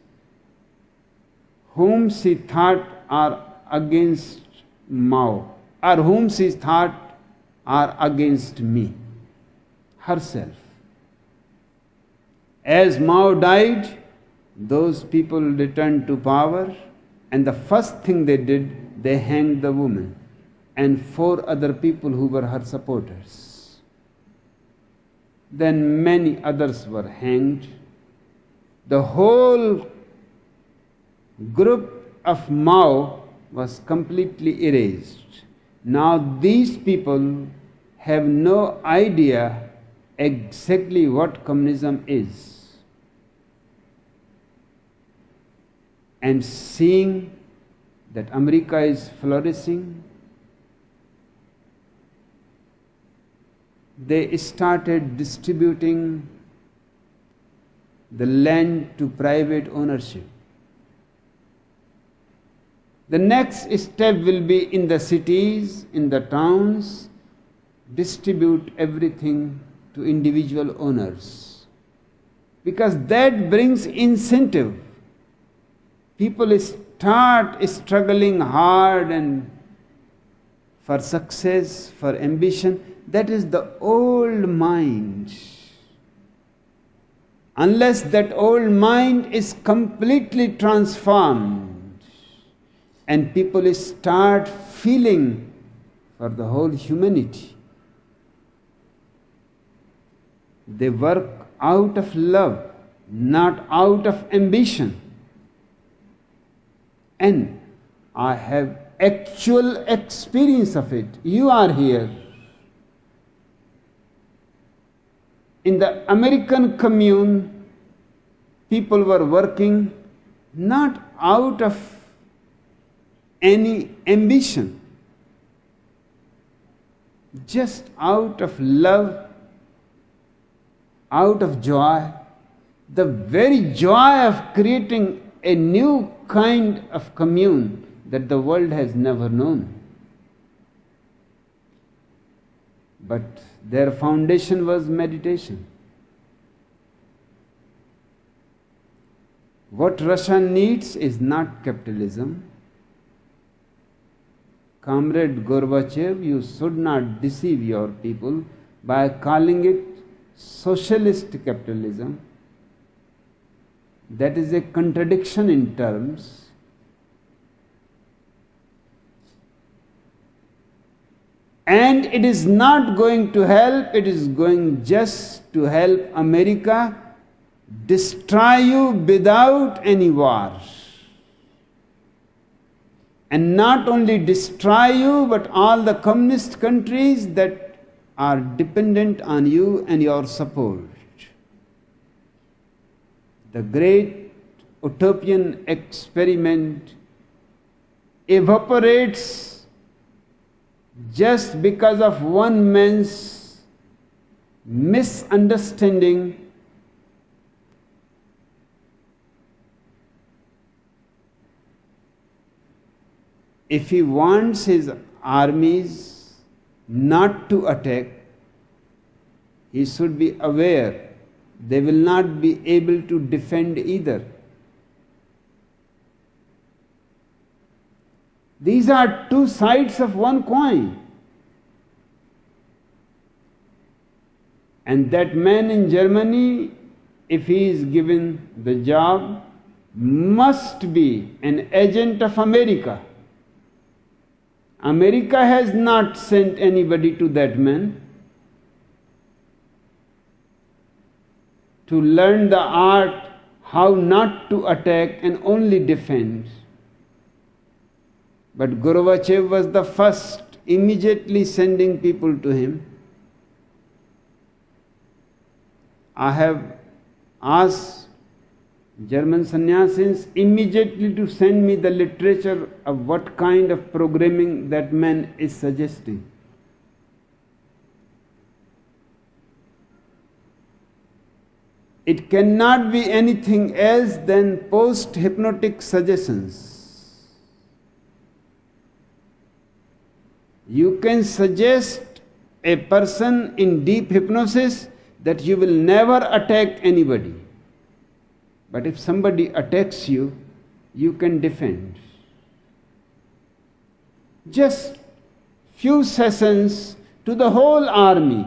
Speaker 2: whom she thought are against Mao, or whom she thought are against me, herself. As Mao died, those people returned to power, and the first thing they did, they hanged the woman and four other people who were her supporters. Then many others were hanged. The whole group of Mao was completely erased. Now these people have no idea exactly what communism is. And seeing that America is flourishing, they started distributing the land to private ownership. The next step will be in the cities, in the towns, distribute everything to individual owners. Because that brings incentive. People start struggling hard and for success, for ambition. That is the old mind. Unless that old mind is completely transformed and people start feeling for the whole humanity, they work out of love, not out of ambition. And I have actual experience of it. You are here. In the American commune, people were working not out of any ambition, just out of love, out of joy, the very joy of creating a new kind of commune that the world has never known. But their foundation was meditation. What Russia needs is not capitalism. Comrade Gorbachev, you should not deceive your people by calling it socialist capitalism. That is a contradiction in terms. And it is not going to help, it is going just to help America destroy you without any war. And not only destroy you, but all the communist countries that are dependent on you and your support. The great utopian experiment evaporates just because of one man's misunderstanding if he wants his armies not to attack, he should be aware they will not be able to defend either. These are two sides of one coin. And that man in Germany, if he is given the job, must be an agent of America. America has not sent anybody to that man to learn the art how not to attack and only defend. But Gorbachev was the first, immediately sending people to him. I have asked German sannyasis immediately to send me the literature of what kind of programming that man is suggesting. It cannot be anything else than post-hypnotic suggestions. You can suggest a person in deep hypnosis that you will never attack anybody. But if somebody attacks you, you can defend. Just few sessions to the whole army,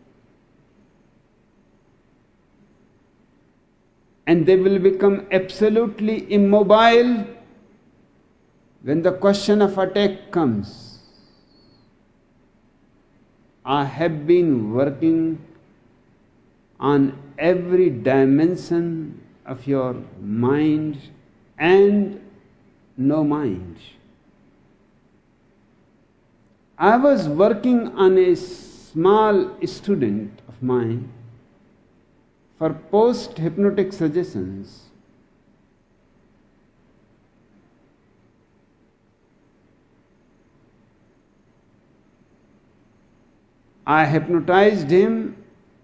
Speaker 2: and they will become absolutely immobile when the question of attack comes. I have been working on every dimension of your mind and no mind. I was working on a small student of mine for post-hypnotic suggestions. I hypnotized him.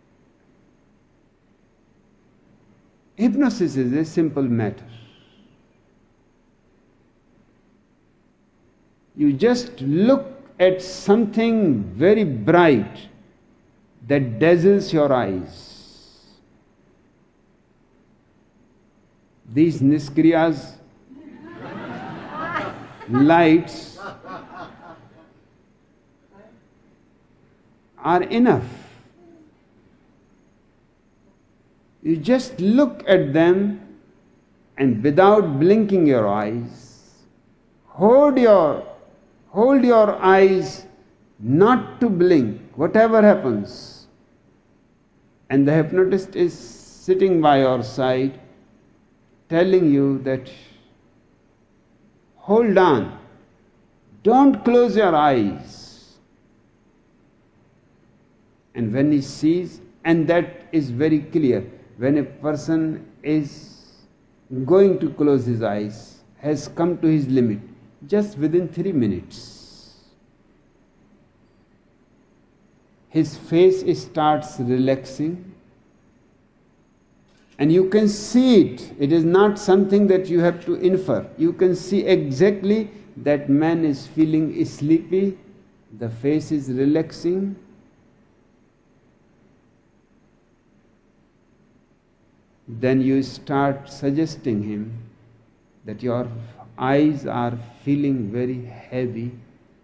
Speaker 2: Hypnosis is a simple matter. You just look at something very bright that dazzles your eyes. These Niskriyas, lights, are enough. You just look at them and without blinking your eyes, hold your, hold your eyes not to blink, whatever happens. And the hypnotist is sitting by your side telling you that, hold on, don't close your eyes. And when he sees, and that is very clear, when a person is going to close his eyes, has come to his limit, just within three minutes, his face starts relaxing, and you can see it. It is not something that you have to infer. You can see exactly that man is feeling sleepy, the face is relaxing. Then you start suggesting him that your eyes are feeling very heavy.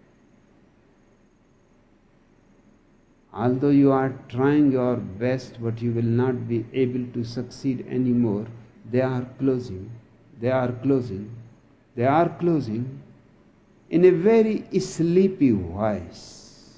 Speaker 2: Although you are trying your best, but you will not be able to succeed anymore, they are closing, they are closing, they are closing in a very sleepy voice.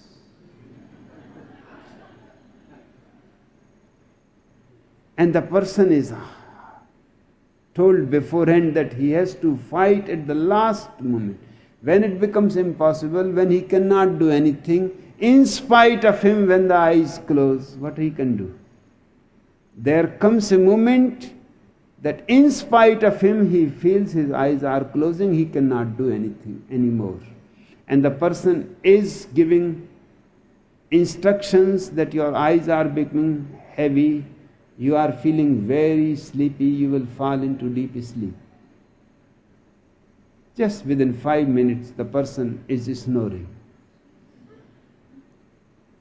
Speaker 2: And the person is told beforehand that he has to fight at the last moment. When it becomes impossible, when he cannot do anything, in spite of him, when the eyes close, what he can do? There comes a moment that in spite of him, he feels his eyes are closing, he cannot do anything anymore. And the person is giving instructions that your eyes are becoming heavy, you are feeling very sleepy, you will fall into deep sleep. Just within five minutes, the person is snoring.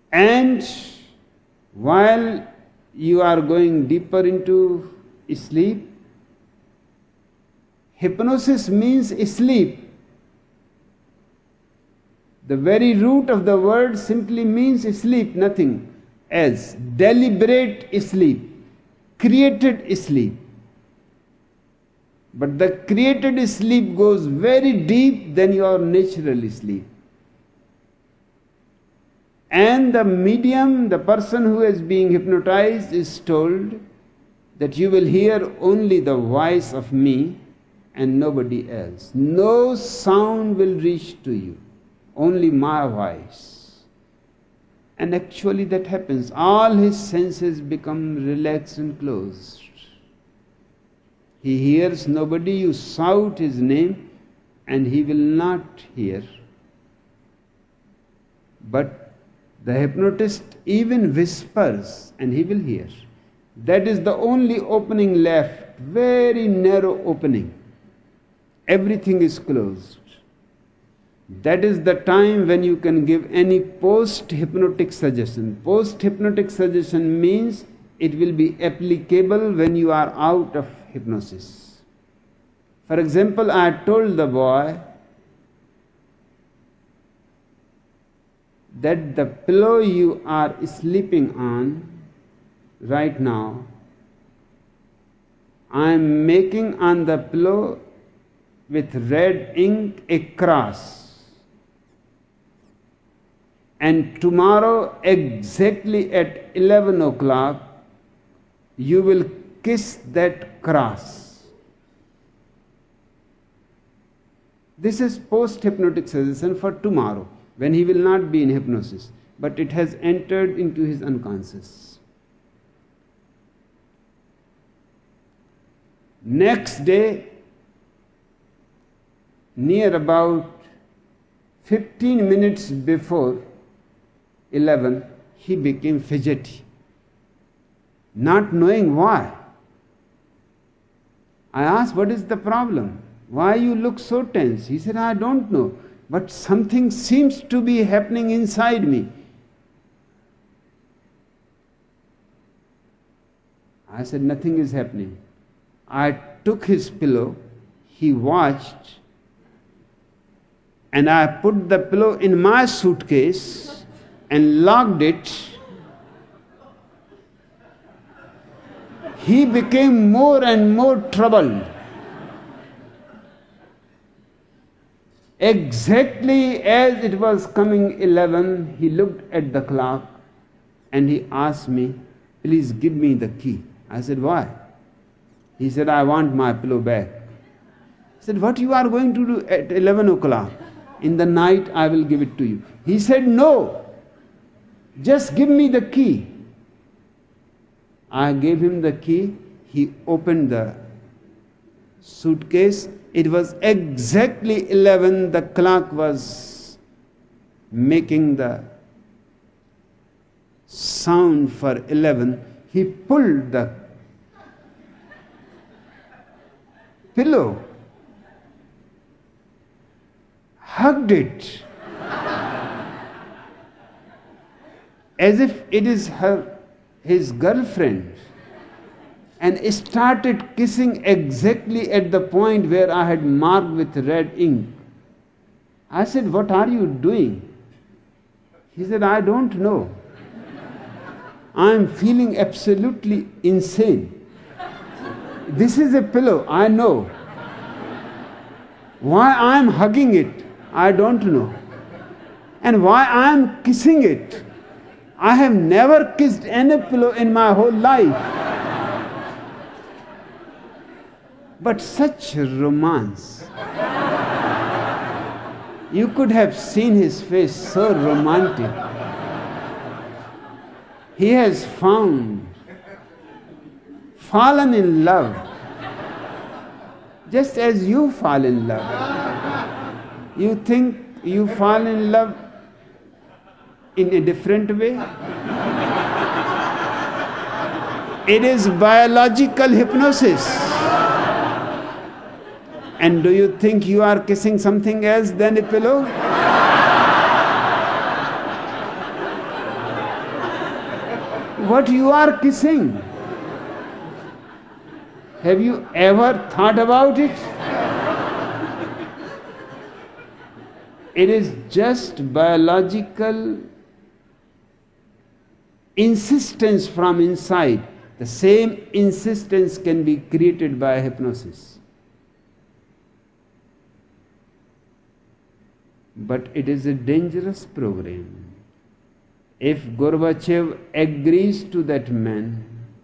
Speaker 2: And while you are going deeper into sleep, hypnosis means sleep. The very root of the word simply means sleep, nothing else. Deliberate sleep, created sleep. But the created sleep goes very deep than your natural sleep. And the medium, the person who is being hypnotized, is told that you will hear only the voice of me and nobody else. No sound will reach to you, only my voice. And actually that happens. All his senses become relaxed and closed. He hears nobody. You shout his name and he will not hear. But the hypnotist even whispers and he will hear. That is the only opening left, very narrow opening. Everything is closed. That is the time when you can give any post-hypnotic suggestion. Post-hypnotic suggestion means it will be applicable when you are out of hypnosis. For example, I told the boy that the pillow you are sleeping on right now, I am making on the pillow with red ink a cross. And tomorrow exactly at eleven o'clock you will kiss that cross. This is post-hypnotic suggestion for tomorrow, when he will not be in hypnosis, but it has entered into his unconscious. Next day, near about fifteen minutes before eleven, he became fidgety, not knowing why. I asked, what is the problem? Why you look so tense? He said, I don't know, but something seems to be happening inside me. I said, nothing is happening. I took his pillow, he watched, and I put the pillow in my suitcase and locked it. He became more and more troubled. Exactly as it was coming eleven, he looked at the clock and he asked me, please give me the key. I said, why? He said, I want my pillow back. I said, what you are going to do at eleven o'clock? In the night I will give it to you. He said, no, just give me the key. I gave him the key. He opened the suitcase. It was exactly eleven. The clock was making the sound for eleven. He pulled the pillow, hugged it as if it is her, his girlfriend, and started kissing exactly at the point where I had marked with red ink. I said, what are you doing? He said, I don't know. I am feeling absolutely insane. This is a pillow, I know. Why I am hugging it, I don't know. And why I am kissing it. I have never kissed any pillow in my whole life. But such romance. You could have seen his face, so romantic. He has found, fallen in love, just as you fall in love. You think you fall in love in a different way? It is biological hypnosis. And do you think you are kissing something else than a pillow? what you are kissing? Have you ever thought about it? It is just biological insistence from inside. The same insistence can be created by hypnosis. But it is a dangerous program. If Gorbachev agrees to that man,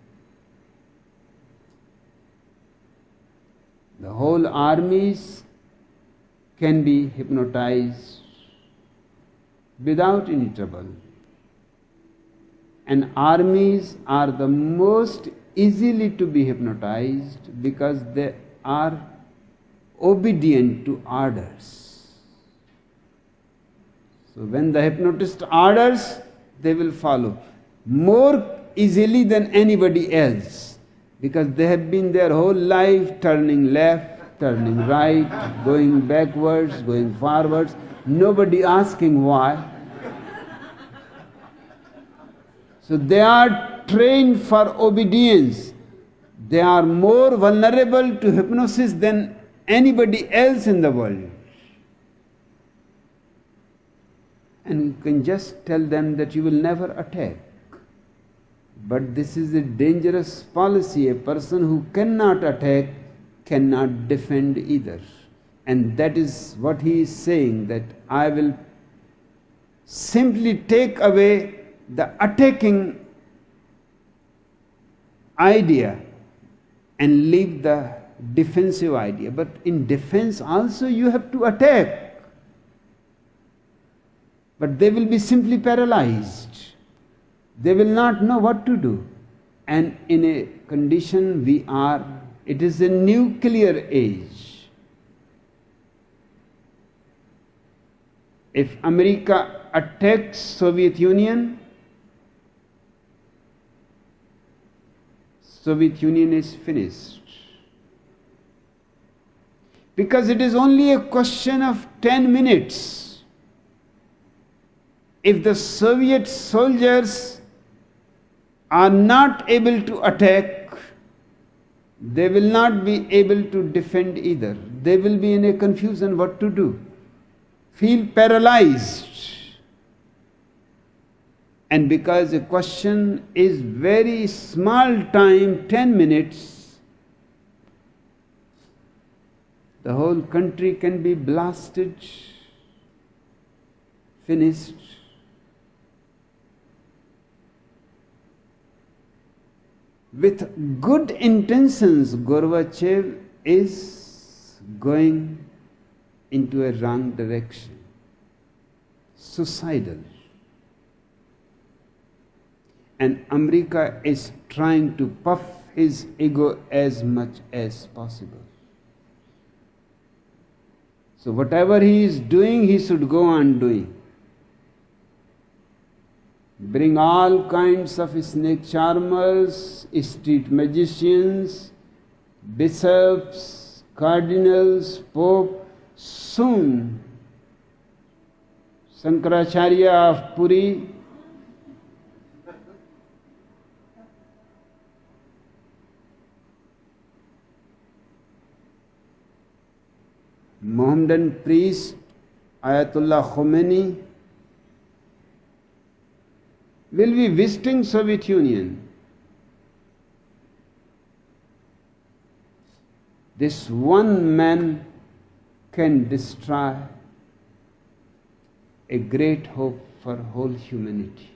Speaker 2: the whole armies can be hypnotized without any trouble. And armies are the most easily to be hypnotized because they are obedient to orders. So when the hypnotist orders, they will follow more easily than anybody else, because they have been their whole life turning left, turning right, going backwards, going forwards, nobody asking why. So they are trained for obedience. They are more vulnerable to hypnosis than anybody else in the world. And you can just tell them that you will never attack. But this is a dangerous policy. A person who cannot attack cannot defend either. And that is what he is saying, that I will simply take away the attacking idea and leave the defensive idea. But in defense also you have to attack. But they will be simply paralyzed. They will not know what to do. And in a condition we are, it is a nuclear age. If America attacks Soviet Union, Soviet Union is finished. Because it is only a question of ten minutes. If the Soviet soldiers are not able to attack, they will not be able to defend either. They will be in a confusion what to do, feel paralyzed. And because the question is very small time, ten minutes, the whole country can be blasted, finished. With good intentions, Gorbachev is going into a wrong direction, suicidal. And America is trying to puff his ego as much as possible. So whatever he is doing, he should go on doing. Bring all kinds of snake charmers, street magicians, bishops, cardinals, pope. Soon, Shankaracharya of Puri, Mohammedan priest Ayatollah Khomeini will be visiting Soviet Union. This one man can destroy a great hope for whole humanity.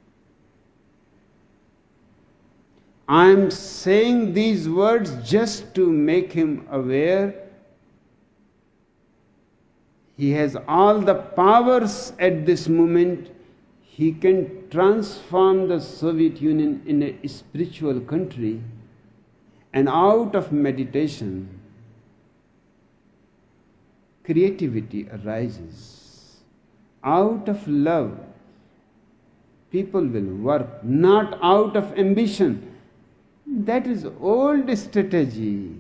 Speaker 2: I am saying these words just to make him aware he has all the powers at this moment. He can transform the Soviet Union in a spiritual country, and out of meditation, creativity arises. Out of love, people will work, not out of ambition. That is old strategy.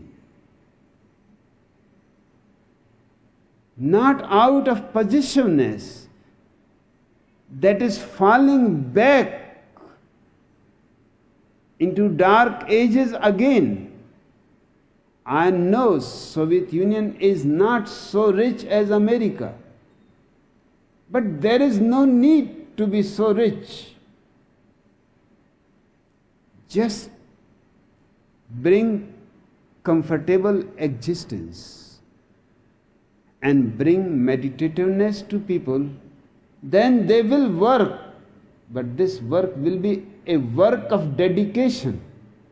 Speaker 2: Not out of possessiveness. That is falling back into dark ages again. I know Soviet Union is not so rich as America, but there is no need to be so rich. Just bring comfortable existence and bring meditativeness to people, then they will work. But this work will be a work of dedication,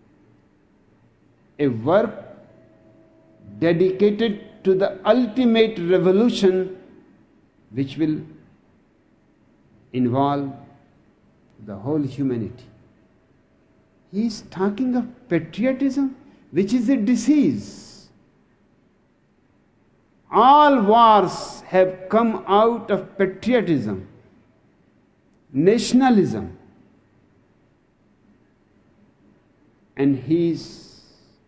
Speaker 2: a work dedicated to the ultimate revolution which will involve the whole humanity. He is talking of patriotism, which is a disease. All wars have come out of patriotism, nationalism. And he is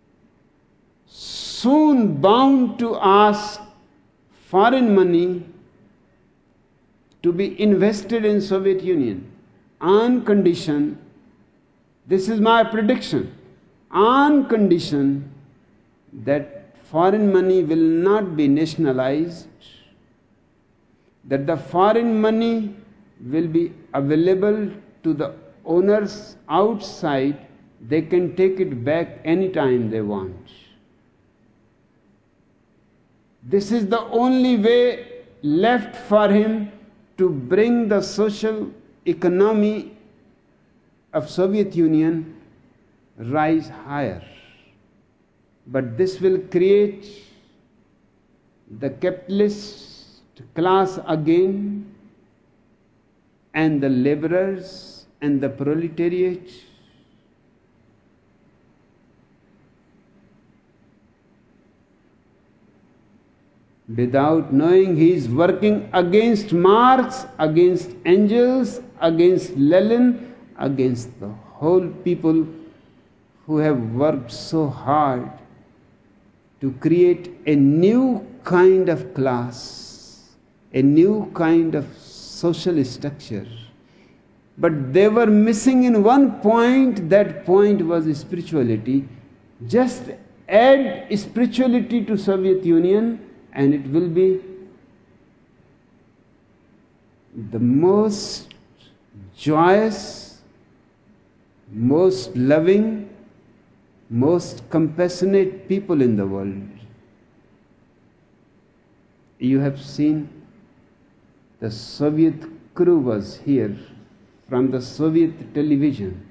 Speaker 2: soon bound to ask foreign money to be invested in Soviet Union on condition, this is my prediction, on condition that foreign money will not be nationalized, that the foreign money will be available to the owners outside, they can take it back anytime they want. This is the only way left for him to bring the social economy of Soviet Union rise higher. But this will create the capitalist class again, and the laborers and the proletariat. Without knowing, he is working against Marx, against Engels, against Lenin, against the whole people who have worked so hard to create a new kind of class, a new kind of social structure. But they were missing in one point, that point was spirituality. Just add spirituality to Soviet Union and it will be the most joyous, most loving, most compassionate people in the world. You have seen the Soviet crew was here from the Soviet television.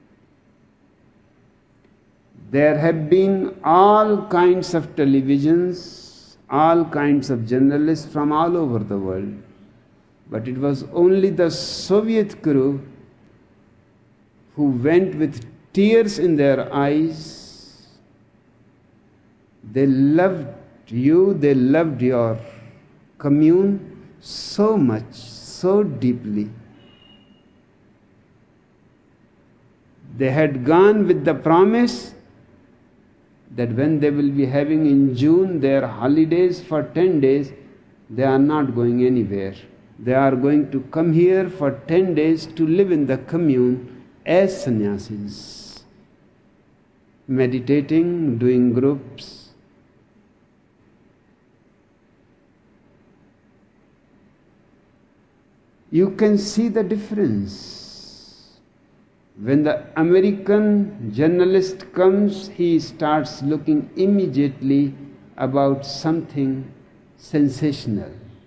Speaker 2: There have been all kinds of televisions, all kinds of journalists from all over the world. But it was only the Soviet crew who went with tears in their eyes. They loved you, they loved your commune so much, so deeply. They had gone with the promise that when they will be having in June their holidays for ten days, they are not going anywhere. They are going to come here for ten days to live in the commune as sannyasis, meditating, doing groups. You can see the difference. When the American journalist comes, he starts looking immediately about something sensational.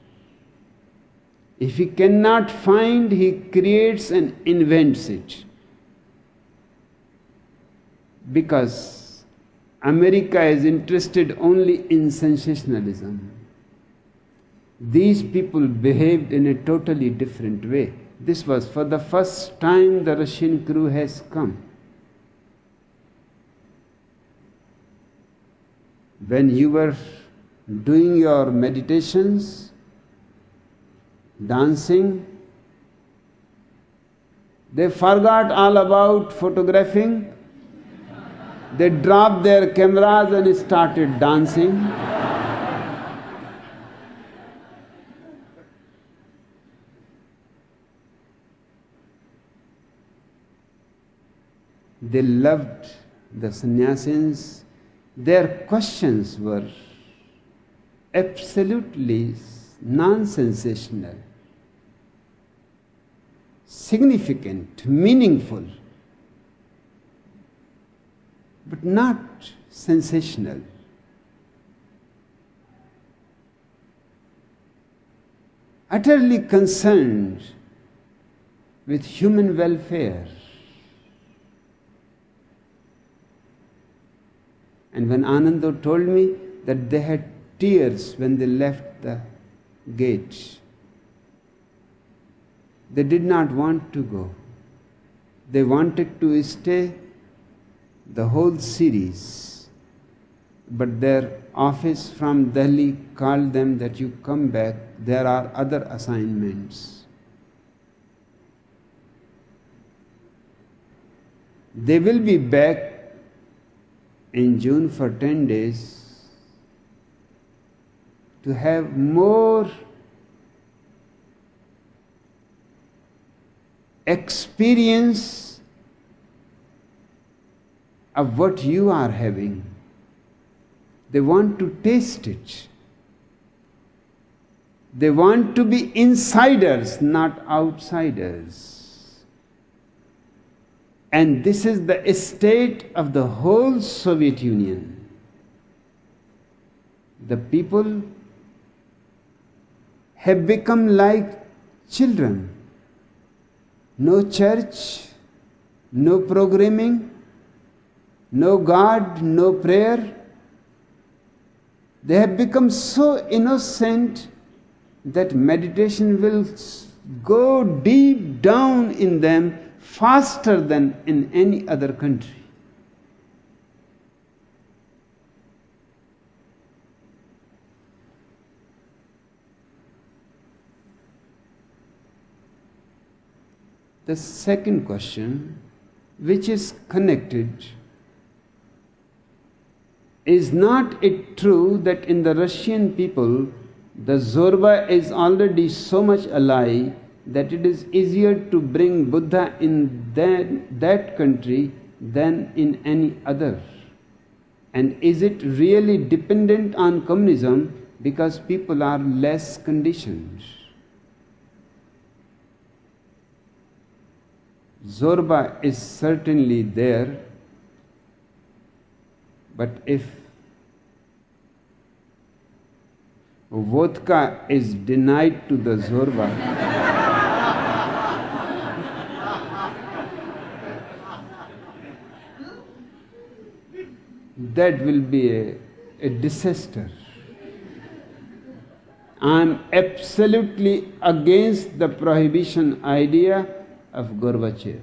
Speaker 2: If he cannot find, he creates and invents it. Because America is interested only in sensationalism. These people behaved in a totally different way. This was for the first time the Russian crew has come. When you were doing your meditations, dancing, they forgot all about photographing. They dropped their cameras and started dancing. they loved the sannyasins. Their questions were absolutely non-sensational, significant, meaningful, but not sensational. Utterly concerned with human welfare. And when Anando told me that they had tears when they left the gate, they did not want to go. They wanted to stay the whole series, but their office from Delhi called them that you come back, there are other assignments. They will be back in June for ten days to have more experience of what you are having. They want to taste it. They want to be insiders, not outsiders. And this is the state of the whole Soviet Union. The people have become like children. No church, no programming, no God, no prayer. They have become so innocent that meditation will go deep down in them faster than in any other country. The second question, which is connected, is not it true that in the Russian people the Zorba is already so much alive that it is easier to bring Buddha in that, that country than in any other? And is it really dependent on communism because people are less conditioned? Zorba is certainly there, but if vodka is denied to the Zorba, that will be a, a disaster. I am absolutely against the prohibition idea of Gorbachev.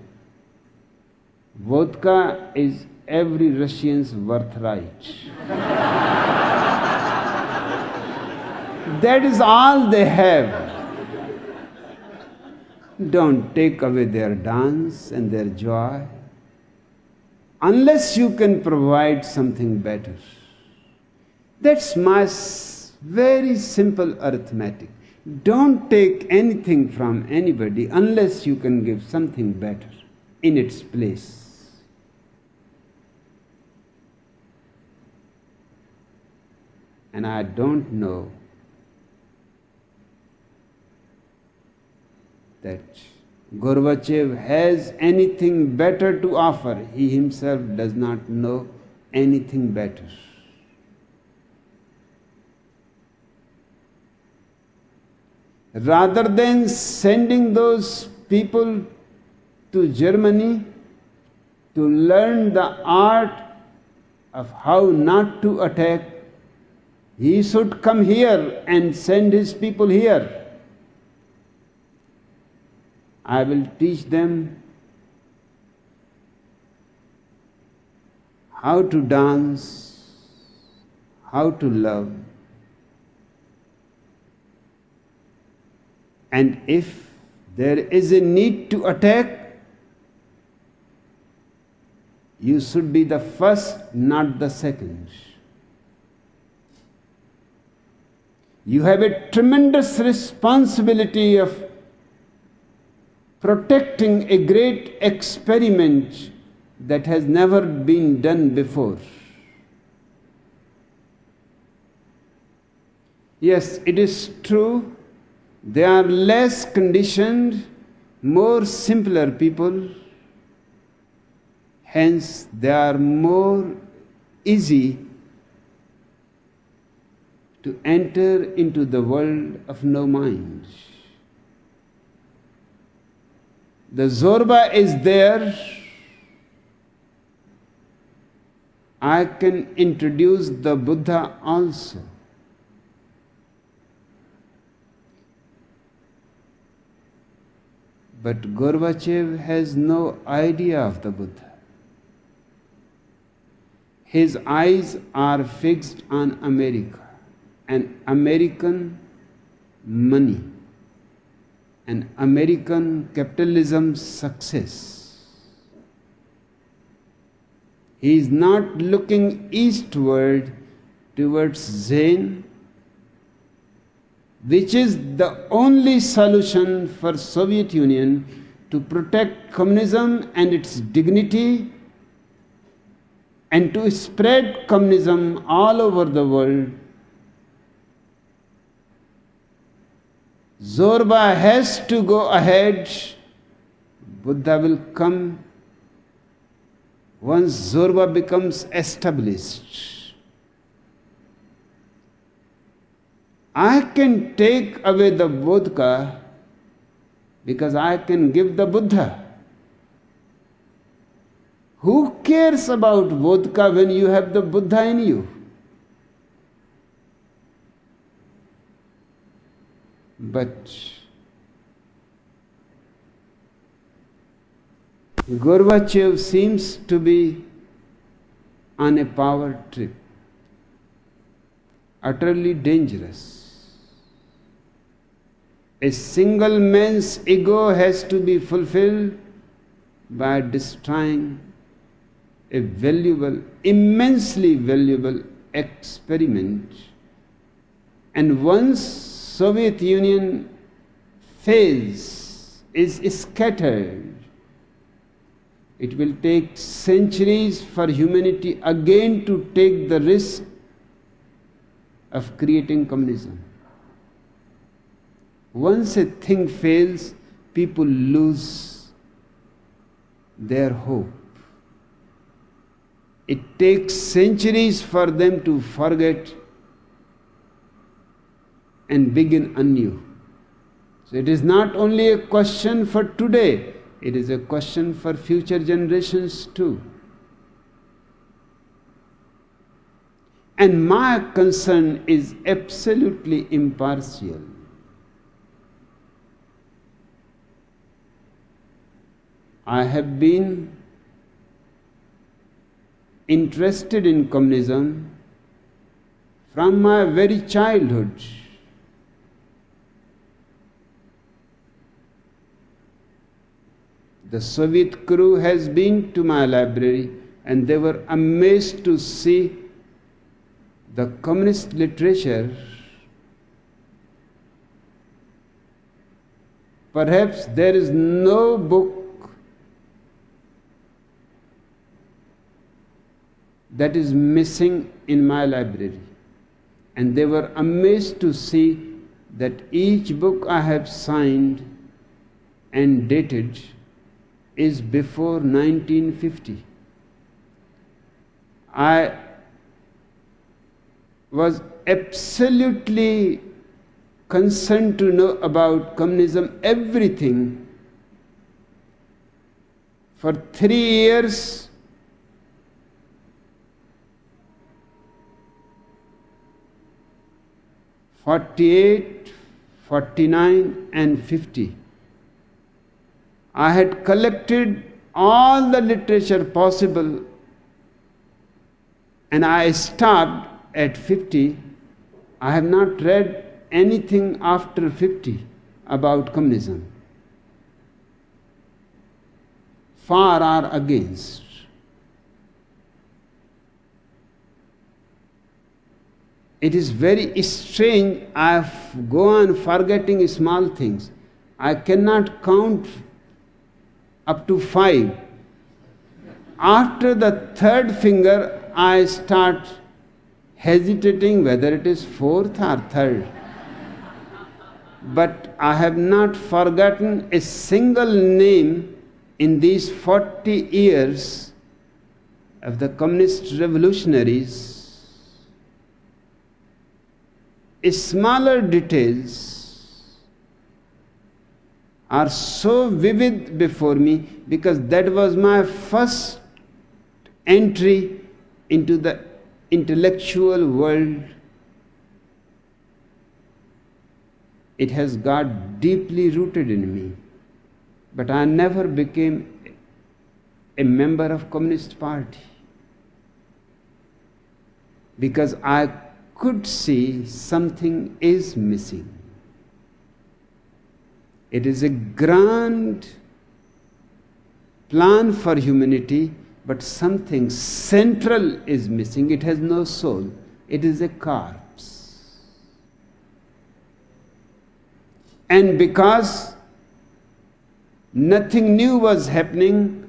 Speaker 2: Vodka is every Russian's birthright. That is all they have. Don't take away their dance and their joy unless you can provide something better. That's my very simple arithmetic. Don't take anything from anybody unless you can give something better in its place. And I don't know that Gorbachev has anything better to offer. He himself does not know anything better. Rather than sending those people to Germany to learn the art of how not to attack, he should come here and send his people here. I will teach them how to dance, how to love. And if there is a need to attack, you should be the first, not the second. You have a tremendous responsibility of protecting a great experiment that has never been done before. Yes, it is true, they are less conditioned, more simpler people, hence they are more easy to enter into the world of no mind. The Zorba is there. I can introduce the Buddha also. But Gorbachev has no idea of the Buddha. His eyes are fixed on America and American money and American capitalism's success. He is not looking eastward towards Zen, which is the only solution for Soviet Union to protect communism and its dignity and to spread communism all over the world. Zorba has to go ahead. Buddha will come once Zorba becomes established. I can take away the vodka because I can give the Buddha. Who cares about vodka when you have the Buddha in you? But Gorbachev seems to be on a power trip, utterly dangerous. A single man's ego has to be fulfilled by destroying a valuable, immensely valuable experiment. And once Soviet Union fails, is scattered, it will take centuries for humanity again to take the risk of creating communism. Once a thing fails, people lose their hope. It takes centuries for them to forget and begin anew. So it is not only a question for today, it is a question for future generations too. And my concern is absolutely impartial. I have been interested in communism from my very childhood. The Soviet crew has been to my library and they were amazed to see the communist literature. Perhaps there is no book that is missing in my library. And they were amazed to see that each book I have signed and dated is before nineteen fifty. I was absolutely concerned to know about communism, everything. For three years, forty-eight, forty-nine and fifty, I had collected all the literature possible and I stopped at fifty. I have not read anything after fifty about communism. For or against. It is very strange. I go on forgetting small things. I cannot count up to five. after the third finger, I start hesitating whether it is fourth or third. But I have not forgotten a single name in these forty years of the communist revolutionaries. Smaller details are so vivid before me because that was my first entry into the intellectual world. It has got deeply rooted in me, but I never became a member of Communist Party because I could see something is missing. It is a grand plan for humanity, but something central is missing. It has no soul. It is a corpse. And because nothing new was happening,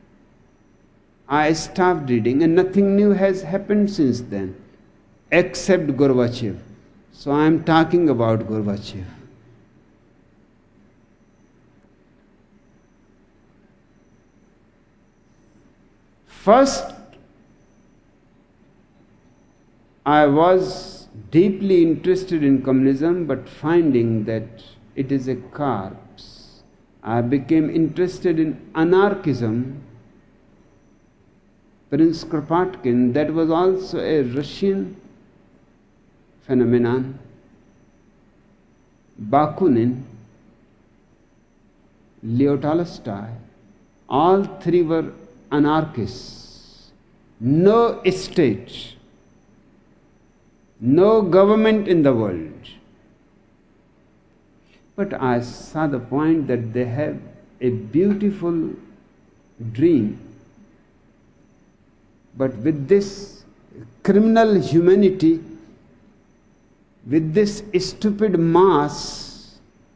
Speaker 2: I stopped reading, and nothing new has happened since then, except Gorbachev. So I am talking about Gorbachev. First, I was deeply interested in communism, but finding that it is a corpse, I became interested in anarchism. Prince Kropotkin, that was also a Russian phenomenon. Bakunin, Leo Tolstoy, all three were anarchists. No state, no government in the world. But I saw the point that they have a beautiful dream. But with this criminal humanity, with this stupid mass,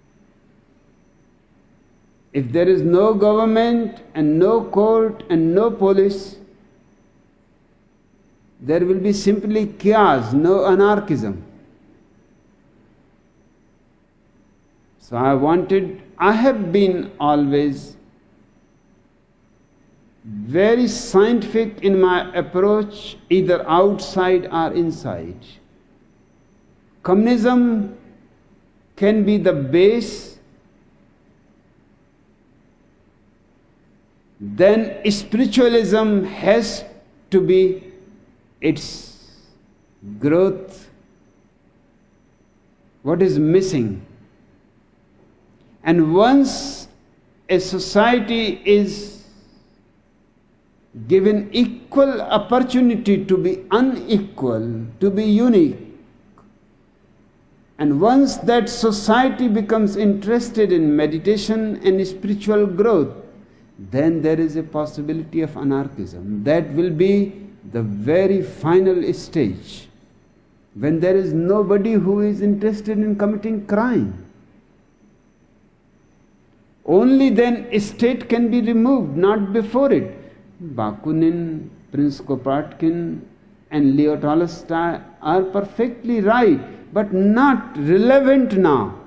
Speaker 2: if there is no government and no court and no police, there will be simply chaos, no anarchism. So I wanted, I have been always very scientific in my approach, either outside or inside. Communism can be the base, then spiritualism has to be its growth. What is missing? And once a society is given equal opportunity to be unequal, to be unique, and once that society becomes interested in meditation and spiritual growth, then there is a possibility of anarchism. That will be the very final stage, when there is nobody who is interested in committing crime. Only then a state can be removed, not before it. Bakunin, Prince Kropotkin, and Leo Tolstoy are perfectly right, but not relevant now.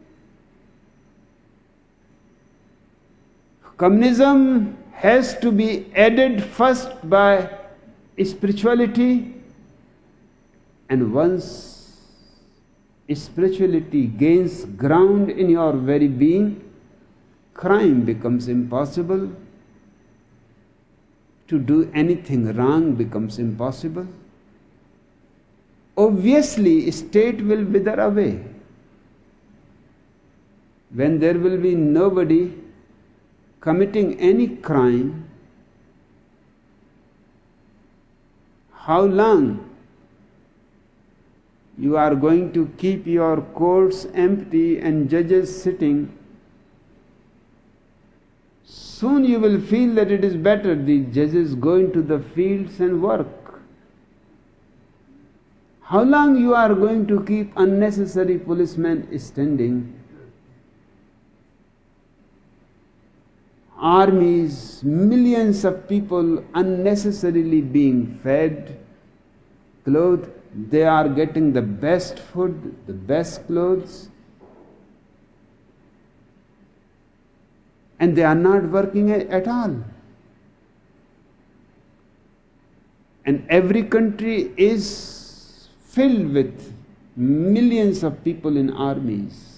Speaker 2: Communism has to be added first by spirituality, and once spirituality gains ground in your very being, crime becomes impossible. To do anything wrong becomes impossible. Obviously, state will wither away. When there will be nobody committing any crime, how long you are going to keep your courts empty and judges sitting? Soon you will feel that it is better the judges go into the fields and work. How long you are going to keep unnecessary policemen standing? armies, millions of people unnecessarily being fed, clothed. They are getting the best food, the best clothes, and they are not working at all. And every country is filled with millions of people in armies.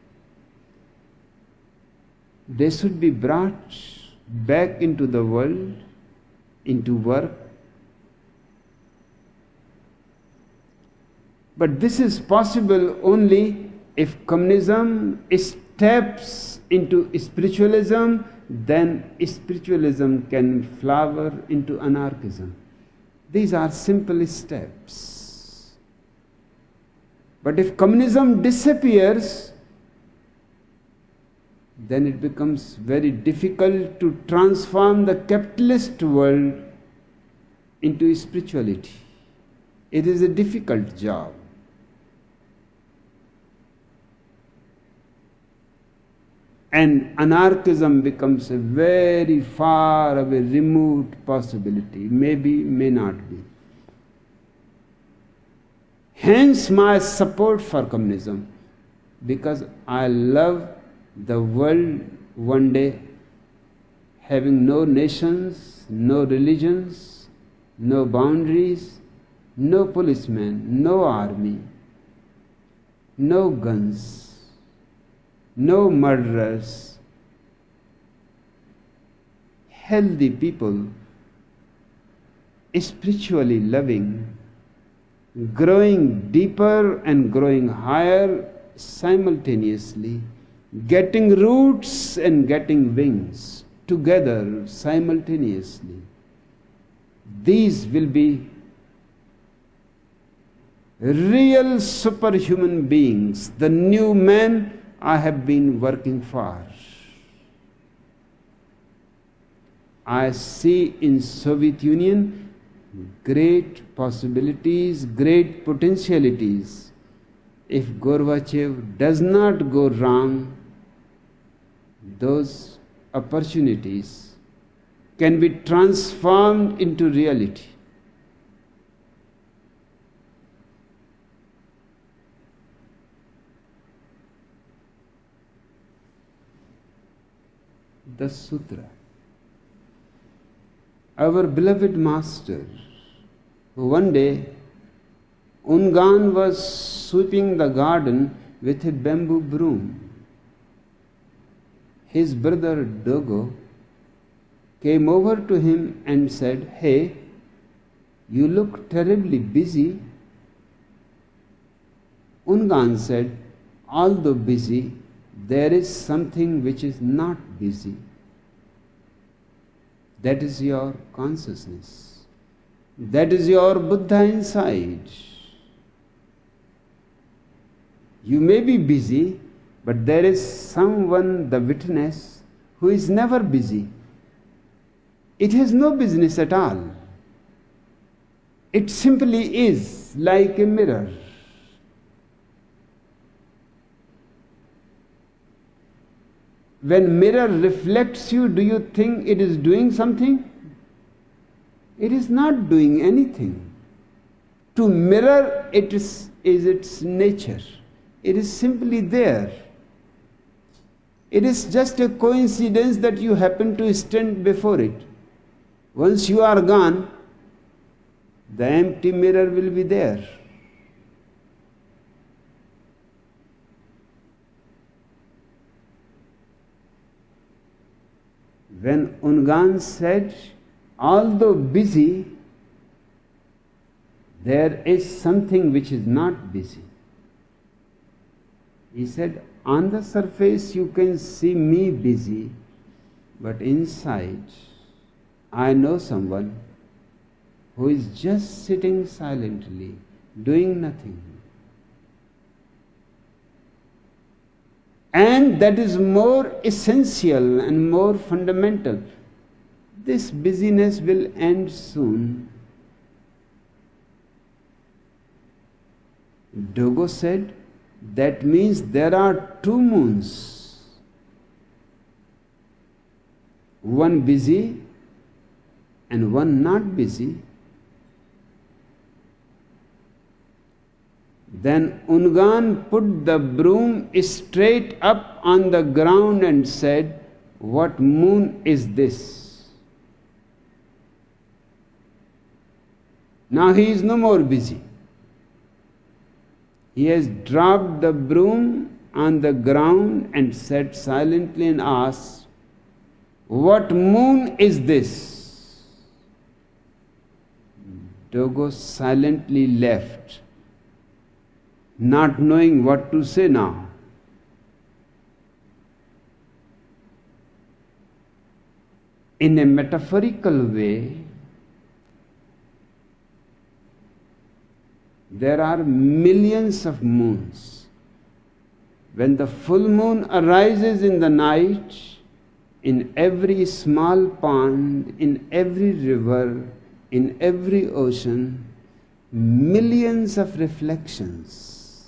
Speaker 2: They should be brought back into the world, into work. But this is possible only if communism steps into spiritualism, then spiritualism can flower into anarchism. These are simple steps. But if communism disappears, then it becomes very difficult to transform the capitalist world into spirituality. It is a difficult job. And anarchism becomes a very far away, remote possibility. Maybe, may not be. Hence my support for communism, because I love the world one day having no nations, no religions, no boundaries, no policemen, no army, no guns, no murderers, healthy people, spiritually loving, growing deeper and growing higher simultaneously, getting roots and getting wings together simultaneously. These will be real superhuman beings, the new man I have been working for. I see in Soviet Union great possibilities, great potentialities. If Gorbachev does not go wrong, those opportunities can be transformed into reality. The Sutra. Our beloved master, one day, Ungan was sweeping the garden with a bamboo broom. His brother Dogo came over to him and said, "Hey, you look terribly busy." Ungan said, "Although busy, there is something which is not busy. That is your consciousness. That is your Buddha inside. You may be busy, but there is someone, the witness, who is never busy. It has no business at all. It simply is like a mirror. When mirror reflects you, do you think it is doing something? It is not doing anything. To mirror, it is, is its nature. It is simply there. It is just a coincidence that you happen to stand before it. Once you are gone, the empty mirror will be there. When Ungan said, although busy, there is something which is not busy. He said, on the surface you can see me busy, but inside I know someone who is just sitting silently, doing nothing. And that is more essential and more fundamental. This busyness will end soon. Dogo said, that means there are two moons. one busy and one not busy, then Ungan put the broom straight up on the ground and said, "What moon is this?" Now he is no more busy. He has dropped the broom on the ground and sat silently and asked, "What moon is this?" Dogo silently left, not knowing what to say now. In a metaphorical way, there are millions of moons. When the full moon arises in the night, in every small pond, in every river, in every ocean, millions of reflections,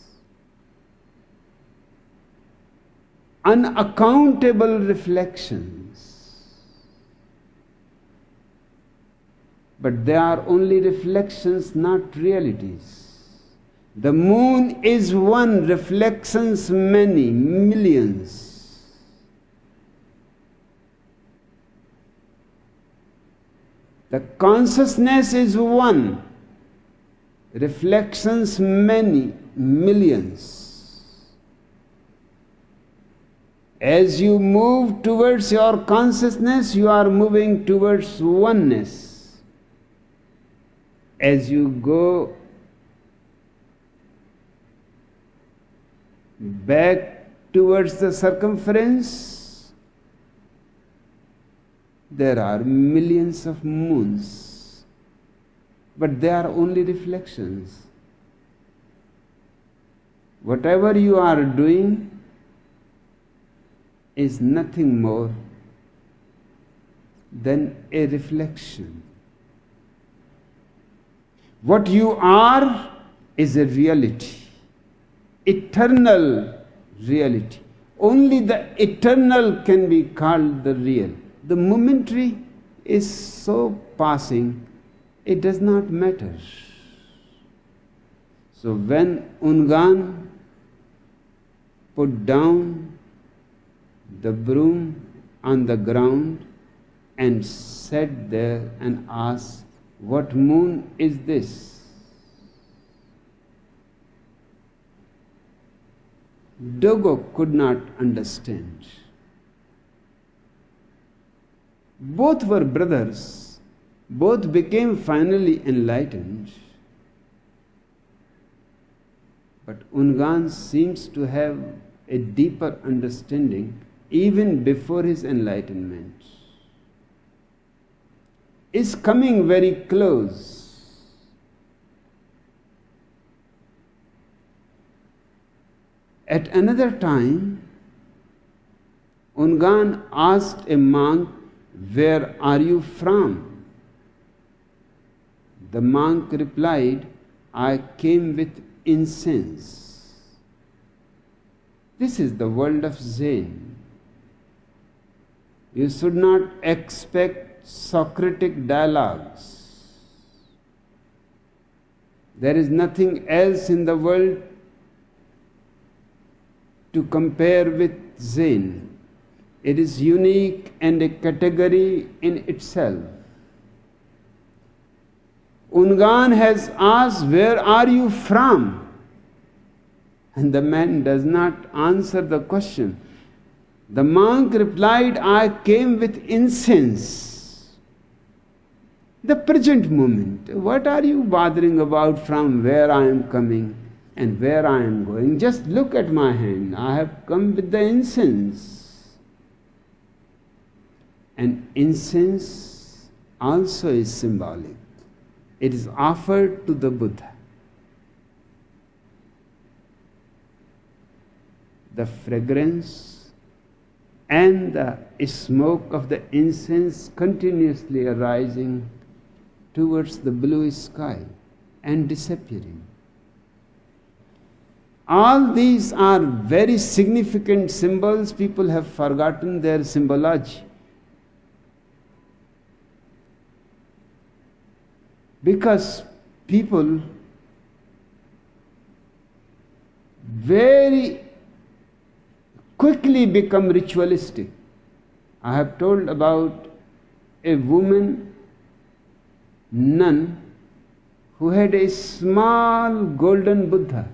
Speaker 2: unaccountable reflections. But they are only reflections, not realities. The moon is one, reflections many, millions. The consciousness is one, reflections many, millions. As you move towards your consciousness, you are moving towards oneness. As you go back towards the circumference, there are millions of moons, but they are only reflections. Whatever you are doing is nothing more than a reflection. What you are is a reality. Eternal reality. Only the eternal can be called the real. The momentary is so passing, it does not matter. So when Ungan put down the broom on the ground and sat there and asked, "What moon is this?" Dogo could not understand. Both were brothers. Both became finally enlightened. But Ungan seems to have a deeper understanding even before his enlightenment. Is coming very close. At another time, Ungan asked a monk, "Where are you from?" The monk replied, "I came with incense." This is the world of Zen. You should not expect Socratic dialogues. There is nothing else in the world to compare with Zen. It is unique and a category in itself. Ungan has asked, "Where are you from?" And the man does not answer the question. The monk replied, "I came with incense." The present moment. What are you bothering about from where I am coming and where I am going? Just look at my hand. I have come with the incense. And incense also is symbolic. It is offered to the Buddha. The fragrance and the smoke of the incense continuously arising towards the blue sky and disappearing. All these are very significant symbols. People have forgotten their symbology. Because people very quickly become ritualistic. I have told about a woman, nun, who had a small golden Buddha.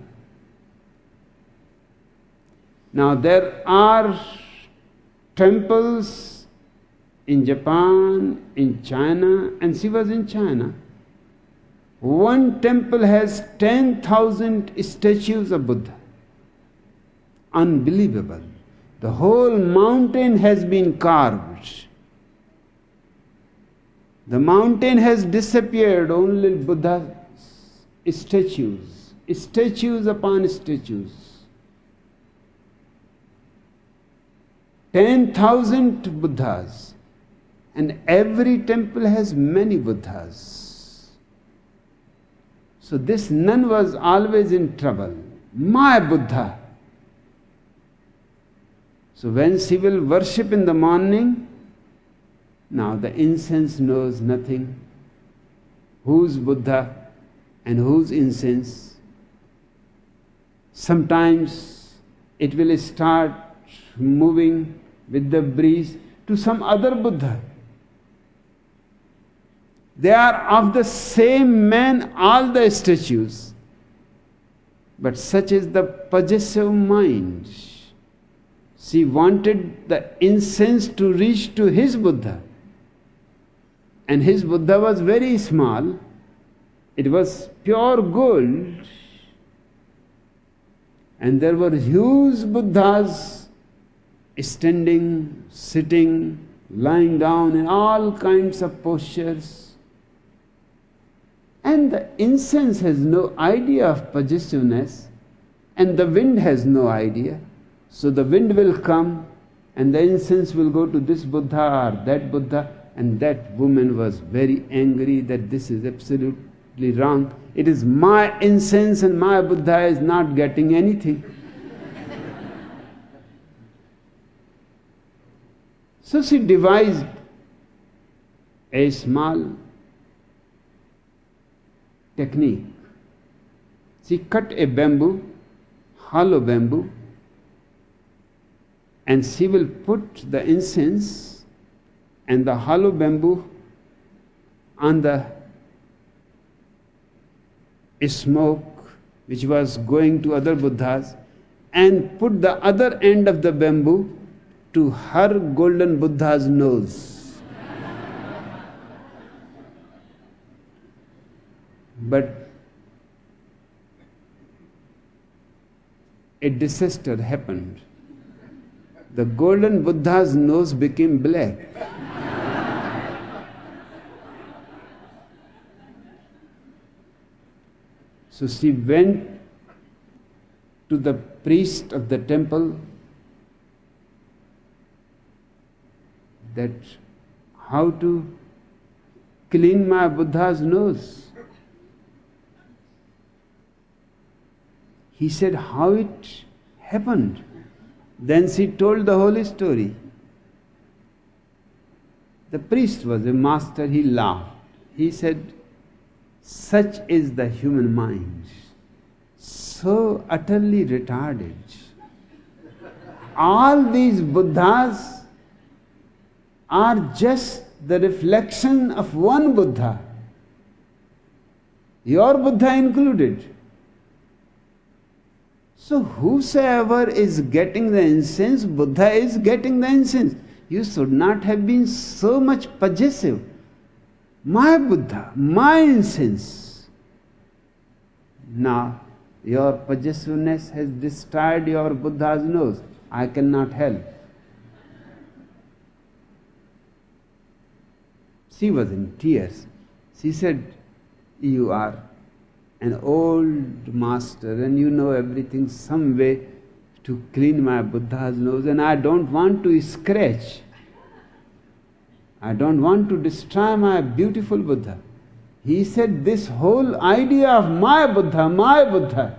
Speaker 2: Now there are temples in Japan, in China, and she was in China. One temple has ten thousand statues of Buddha. Unbelievable. The whole mountain has been carved. The mountain has disappeared, only Buddha statues, statues upon statues. ten thousand Buddhas, and every temple has many Buddhas. So this nun was always in trouble. My Buddha. So when she will worship in the morning, now the incense knows nothing. Whose Buddha and whose incense? Sometimes it will start moving with the breeze to some other Buddha. They are of the same man, all the statues. But such is the possessive mind. She wanted the incense to reach to his Buddha. And his Buddha was very small. It was pure gold. And there were huge Buddhas standing, sitting, lying down in all kinds of postures. And the incense has no idea of possessiveness, and the wind has no idea. So the wind will come, and the incense will go to this Buddha or that Buddha, and that woman was very angry that this is absolutely wrong. It is my incense and my Buddha is not getting anything. So she devised a small technique. She cut a bamboo, hollow bamboo, and she will put the incense and the hollow bamboo on the smoke which was going to other Buddhas, and put the other end of the bamboo to her golden Buddha's nose. But a disaster happened. The golden Buddha's nose became black. So she went to the priest of the temple that how to clean my Buddha's nose. He said how it happened. Then she told the whole story. The priest was a master, he laughed. He said, such is the human mind, so utterly retarded. All these Buddhas are just the reflection of one Buddha, your Buddha included. So whosoever is getting the incense, Buddha is getting the incense. You should not have been so much possessive. My Buddha, my incense. Now, your possessiveness has destroyed your Buddha's nose. I cannot help. She was in tears. She said, you are an old master and you know everything, some way to clean my Buddha's nose, and I don't want to scratch. I don't want to destroy my beautiful Buddha. He said, this whole idea of my Buddha, my Buddha,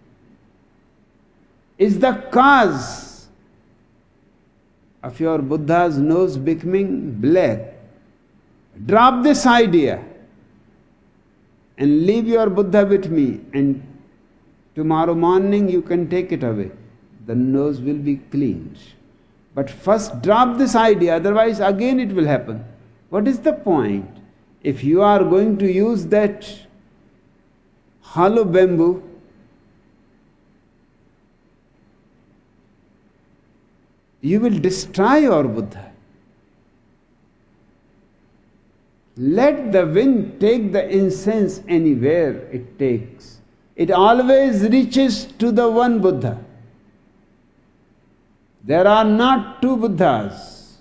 Speaker 2: is the cause of your Buddha's nose becoming black. Drop this idea. and leave your Buddha with me, and tomorrow morning you can take it away. The nose will be cleaned. But first drop this idea, otherwise again it will happen. What is the point? If you are going to use that hollow bamboo, you will destroy your Buddha. Let the wind take the incense anywhere it takes. It always reaches to the one Buddha. There are not two Buddhas.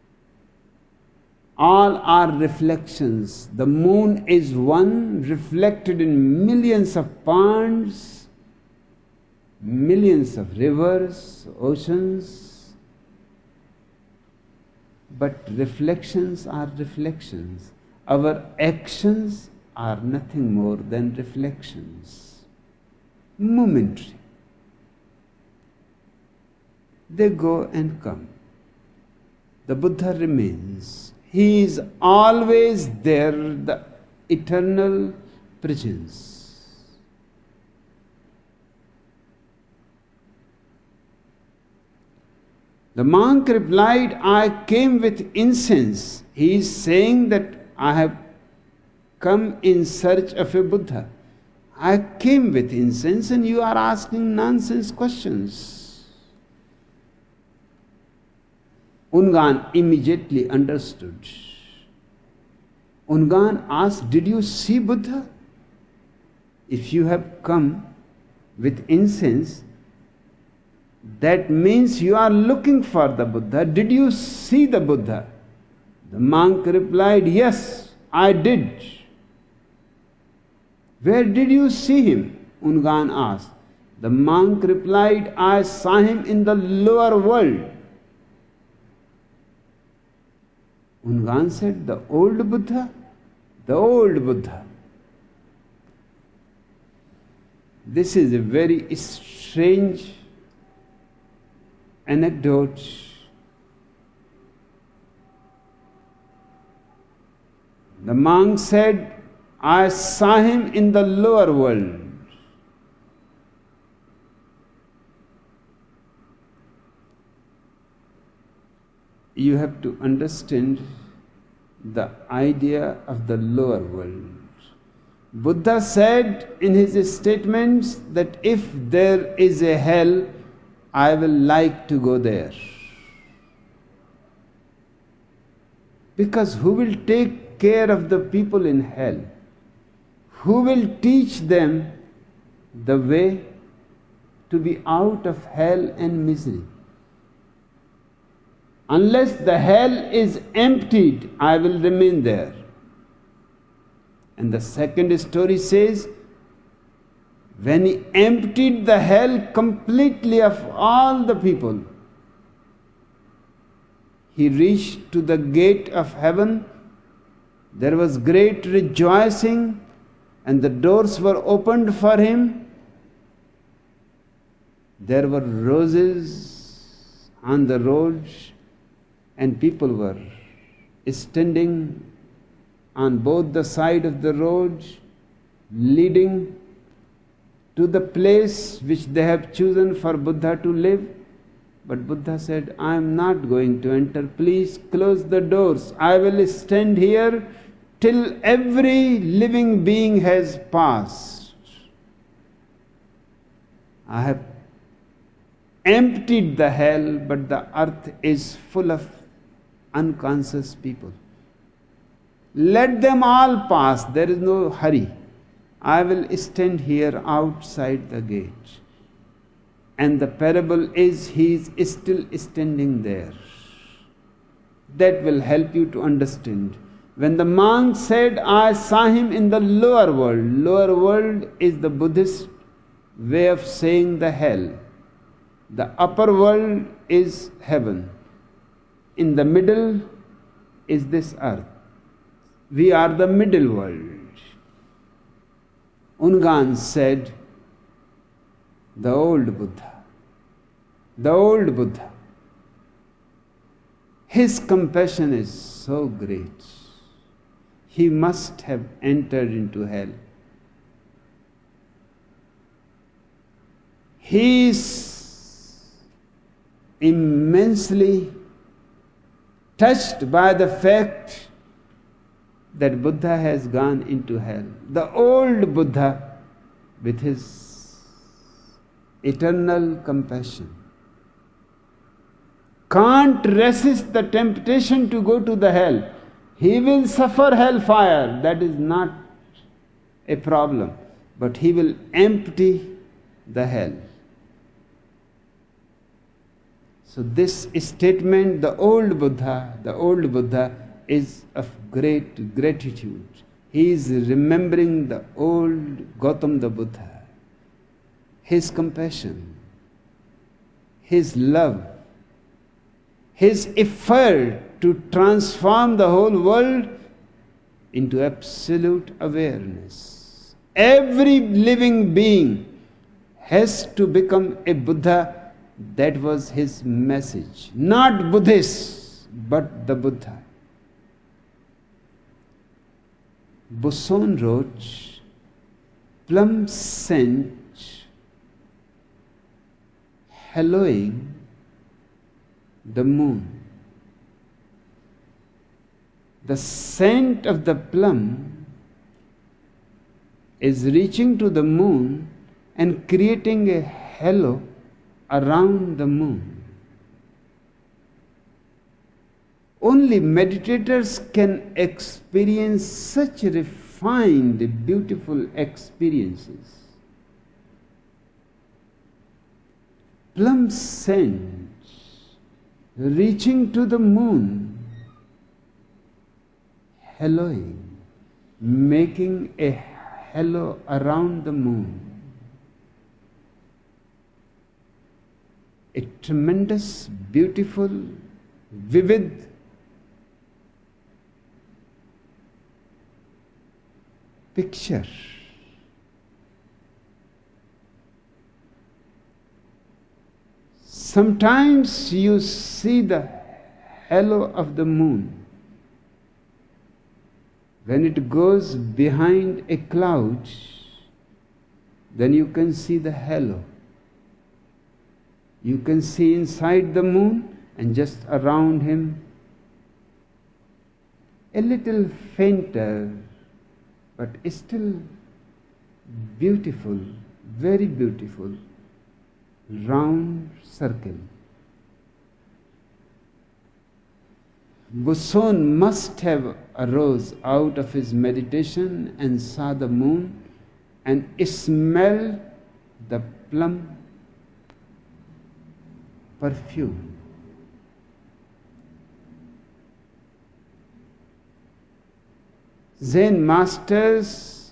Speaker 2: All are reflections. The moon is one reflected in millions of ponds, millions of rivers, oceans. But reflections are reflections. Our actions are nothing more than reflections, momentary. They go and come. The Buddha remains. He is always there, the eternal presence. The monk replied, I came with incense. He is saying that I have come in search of a Buddha. I came with incense and you are asking nonsense questions. Ungan immediately understood. Ungan asked, did you see Buddha? If you have come with incense, that means you are looking for the Buddha. Did you see the Buddha? The monk replied, yes, I did. Where did you see him? Ungan asked. The monk replied, I saw him in the lower world. Ungan said, the old Buddha? The old Buddha. This is a very strange anecdote. The monk said, I saw him in the lower world. You have to understand the idea of the lower world. Buddha said in his statements that if there is a hell, I will like to go there. Because who will take care of the people in hell? Who will teach them the way to be out of hell and misery? Unless the hell is emptied, I will remain there. And the second story says, when he emptied the hell completely of all the people, he reached to the gate of heaven. There was great rejoicing, and the doors were opened for him. There were roses on the road, and people were standing on both the sides of the road, leading to the place which they have chosen for Buddha to live. But Buddha said, I am not going to enter. Please close the doors. I will stand here till every living being has passed. I have emptied the hell, but the earth is full of unconscious people. Let them all pass. There is no hurry. I will stand here outside the gate. And the parable is, he is still standing there. That will help you to understand. When the monk said, I saw him in the lower world, lower world is the Buddhist way of saying the hell. The upper world is heaven. In the middle is this earth. We are the middle world. Ungan said, the old Buddha, the old Buddha. His compassion is so great. He must have entered into hell. he is immensely touched by the fact that Buddha has gone into hell. The old Buddha, with his eternal compassion, can't resist the temptation to go to the hell. He will suffer hellfire, that is not a problem, but he will empty the hell. So this statement, the old Buddha, the old Buddha is of great gratitude. He is remembering the old Gautam the Buddha, his compassion, his love, his effort to transform the whole world into absolute awareness. Every living being has to become a Buddha. That was his message. Not Buddhists, but the Buddha. Busson wrote, plum scent hallowing the moon. The scent of the plum is reaching to the moon and creating a halo around the moon. Only meditators can experience such refined, beautiful experiences. Plum scent reaching to the moon, haloing, making a halo around the moon. A tremendous, beautiful, vivid picture. Sometimes you see the halo of the moon. When it goes behind a cloud, then you can see the halo. You can see inside the moon and just around him a little fainter, but still beautiful, very beautiful, round circle. Busson must have arose out of his meditation and saw the moon and smelled the plum perfume. Zen masters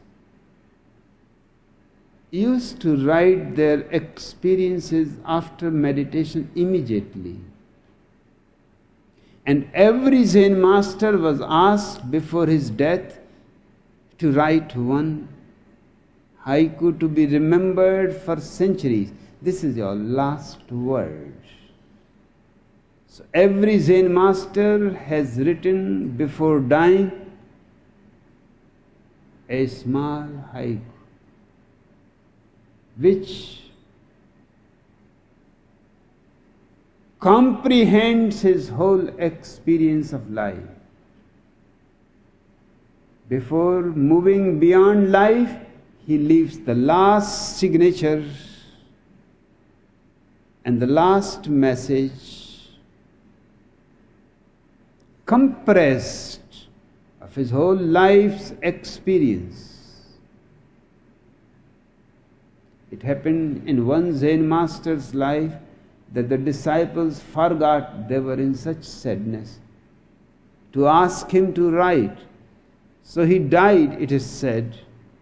Speaker 2: used to write their experiences after meditation immediately. And every Zen master was asked before his death to write one haiku to be remembered for centuries. This is your last word. So every Zen master has written before dying a small haiku, which comprehends his whole experience of life. Before moving beyond life, he leaves the last signature and the last message compressed of his whole life's experience. It happened in one Zen master's life that the disciples forgot they were in such sadness to ask him to write. So he died, it is said,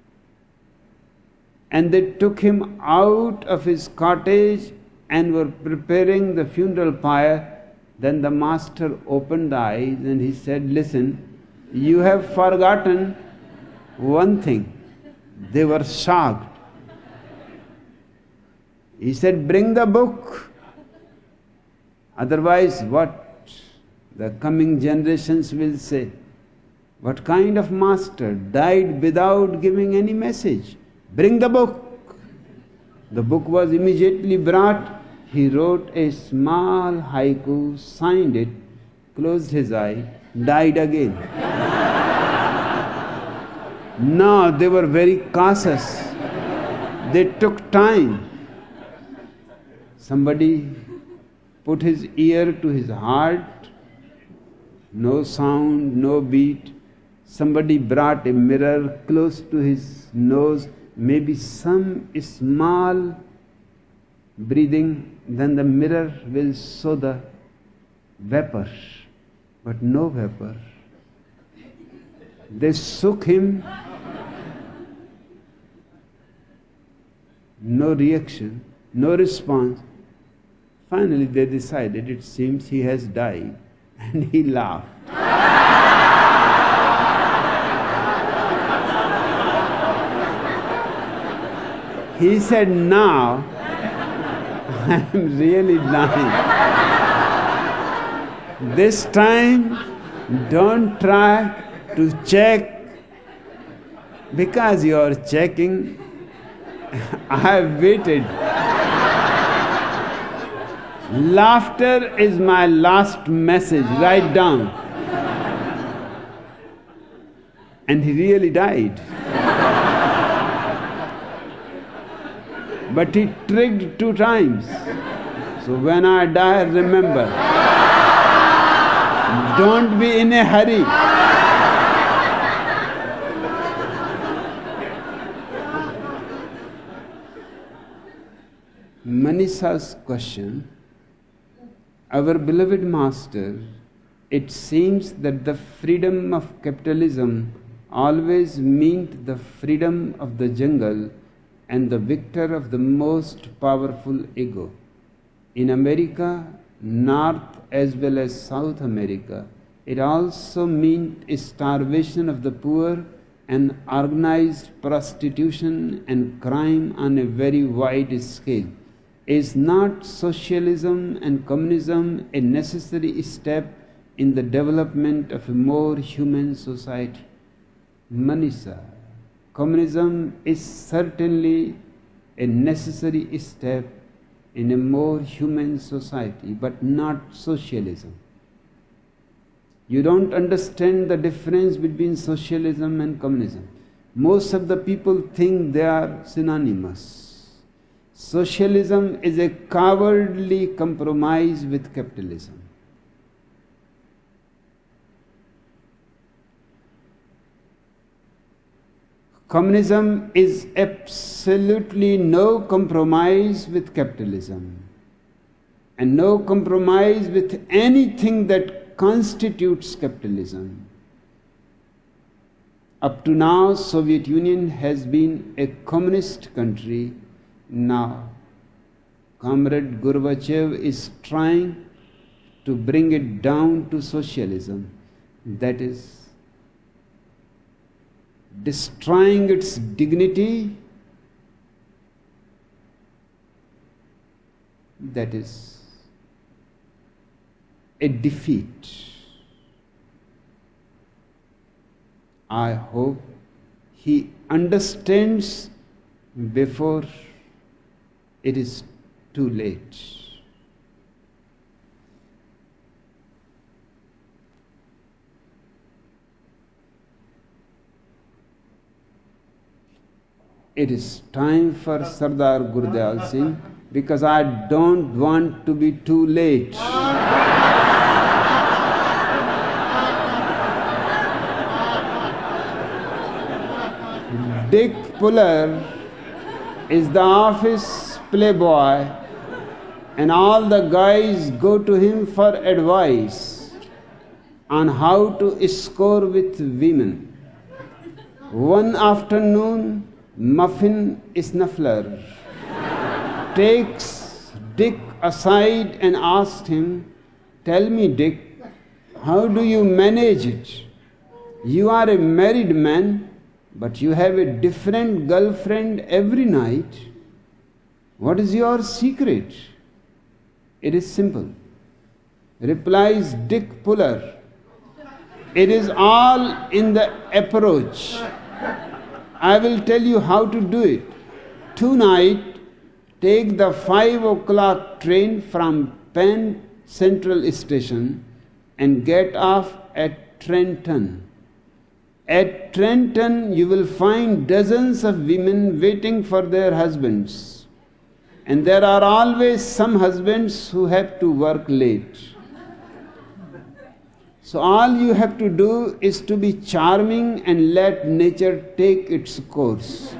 Speaker 2: and they took him out of his cottage and were preparing the funeral pyre. Then the master opened the eyes and he said, listen, you have forgotten one thing. They were shocked. He said, bring the book. Otherwise, what the coming generations will say? What kind of master died without giving any message? Bring the book. The book was immediately brought. He wrote a small haiku, signed it, closed his eye, died again. No, they were very cautious. They took time. Somebody put his ear to his heart, no sound, no beat. Somebody brought a mirror close to his nose, maybe some small breathing, then the mirror will show the vapor, but no vapor. They shook him, no reaction, no response. Finally they decided it seems he has died, and he laughed. He said, now I am really dying. This time don't try to check, because you are checking. I have waited. Laughter is my last message, write down. And he really died. But he tricked two times. So when I die, remember, don't be in a hurry. Manisha's question, our beloved master, it seems that the freedom of capitalism always meant the freedom of the jungle and the victor of the most powerful ego. In America, North as well as South America, it also meant starvation of the poor and organized prostitution and crime on a very wide scale. Is not socialism and communism a necessary step in the development of a more human society? Manisha, communism is certainly a necessary step in a more human society, but not socialism. You don't understand the difference between socialism and communism. Most of the people think they are synonymous. Socialism is a cowardly compromise with capitalism. Communism is absolutely no compromise with capitalism, and no compromise with anything that constitutes capitalism. Up to now, Soviet Union has been a communist country. Now, Comrade Gorbachev is trying to bring it down to socialism, that is, destroying its dignity, that is, a defeat. I hope he understands before it is too late. It is time for Sardar Gurdiyal Singh, because I don't want to be too late. Dick Puller is the office playboy, and all the guys go to him for advice on how to score with women. One afternoon, Muffin Snuffler takes Dick aside and asked him, "Tell me, Dick, how do you manage it? You are a married man, but you have a different girlfriend every night. What is your secret?" "It is simple," replies Dick Puller. "It is all in the approach. I will tell you how to do it. Tonight, take the five o'clock train from Penn Central Station and get off at Trenton. At Trenton, you will find dozens of women waiting for their husbands. And there are always some husbands who have to work late. So all you have to do is to be charming and let nature take its course.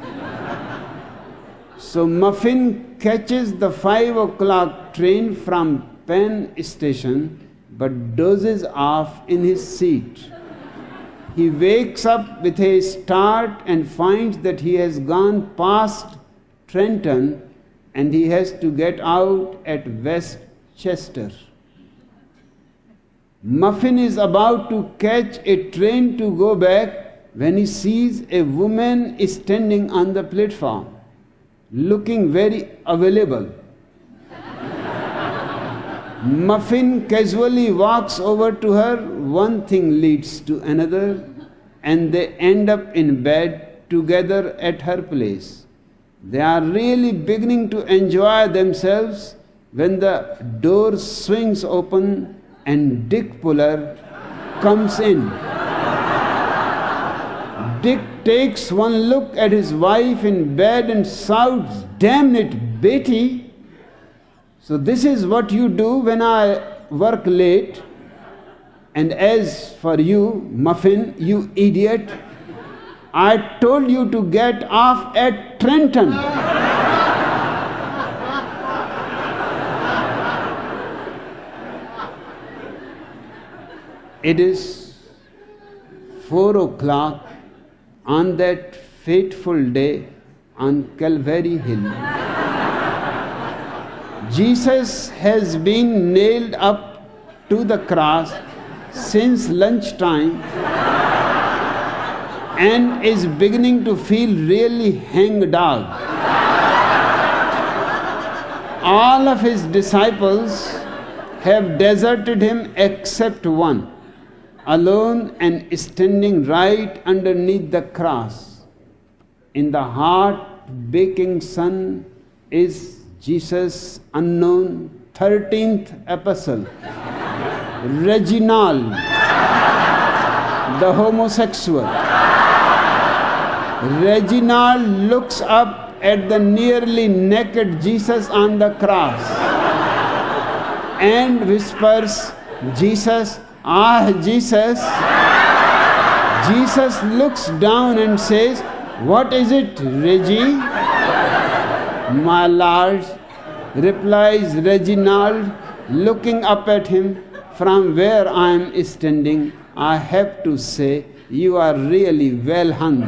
Speaker 2: So Muffin catches the five o'clock train from Penn Station but dozes off in his seat. He wakes up with a start and finds that he has gone past Trenton and he has to get out at Westchester. Muffin is about to catch a train to go back when he sees a woman standing on the platform, looking very available. Muffin casually walks over to her, one thing leads to another, and they end up in bed together at her place. They are really beginning to enjoy themselves when the door swings open and Dick Puller comes in. Dick takes one look at his wife in bed and shouts, "Damn it, Betty! So this is what you do when I work late. And as for you, Muffin, you idiot, I told you to get off at Trenton." It is four o'clock on that fateful day on Calvary Hill. Jesus has been nailed up to the cross since lunchtime and is beginning to feel really hangdog. All of his disciples have deserted him except one, alone and standing right underneath the cross. In the heart-baking sun is Jesus' unknown thirteenth apostle, Reginald, the homosexual. Reginald looks up at the nearly naked Jesus on the cross and whispers, "Jesus, ah, Jesus." Jesus looks down and says, "What is it, Reggie?" "My lord," replies Reginald, looking up at him from where I am standing, "I have to say, you are really well hung."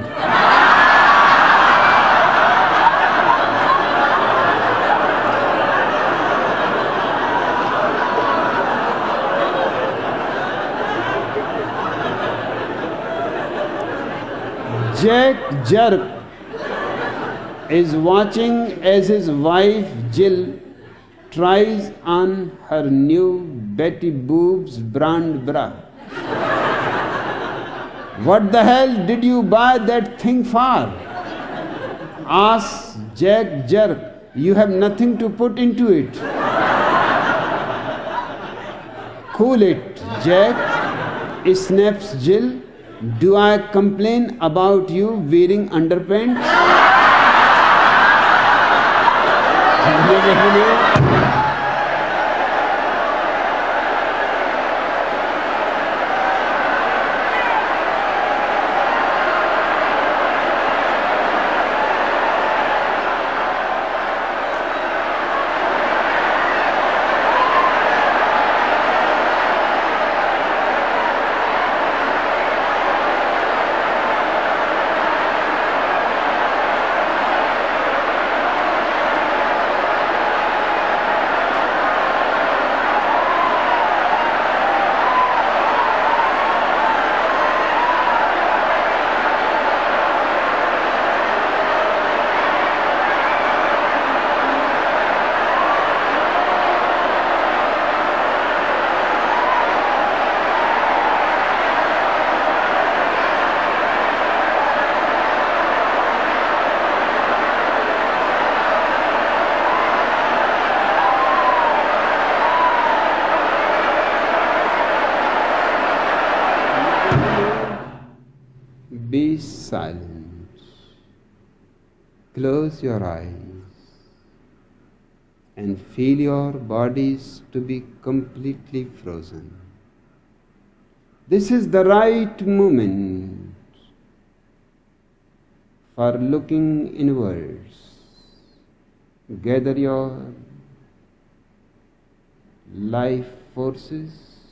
Speaker 2: Jack Jerk is watching as his wife Jill tries on her new Betty Boob's brand bra. "What the hell did you buy that thing for?" asks Jack Jerk. "You have nothing to put into it." "Cool it, Jack," snaps Jill. "Do I complain about you wearing underpants?" silent. Close your eyes and feel your bodies to be completely frozen. This is the right moment for looking inwards. Gather your life forces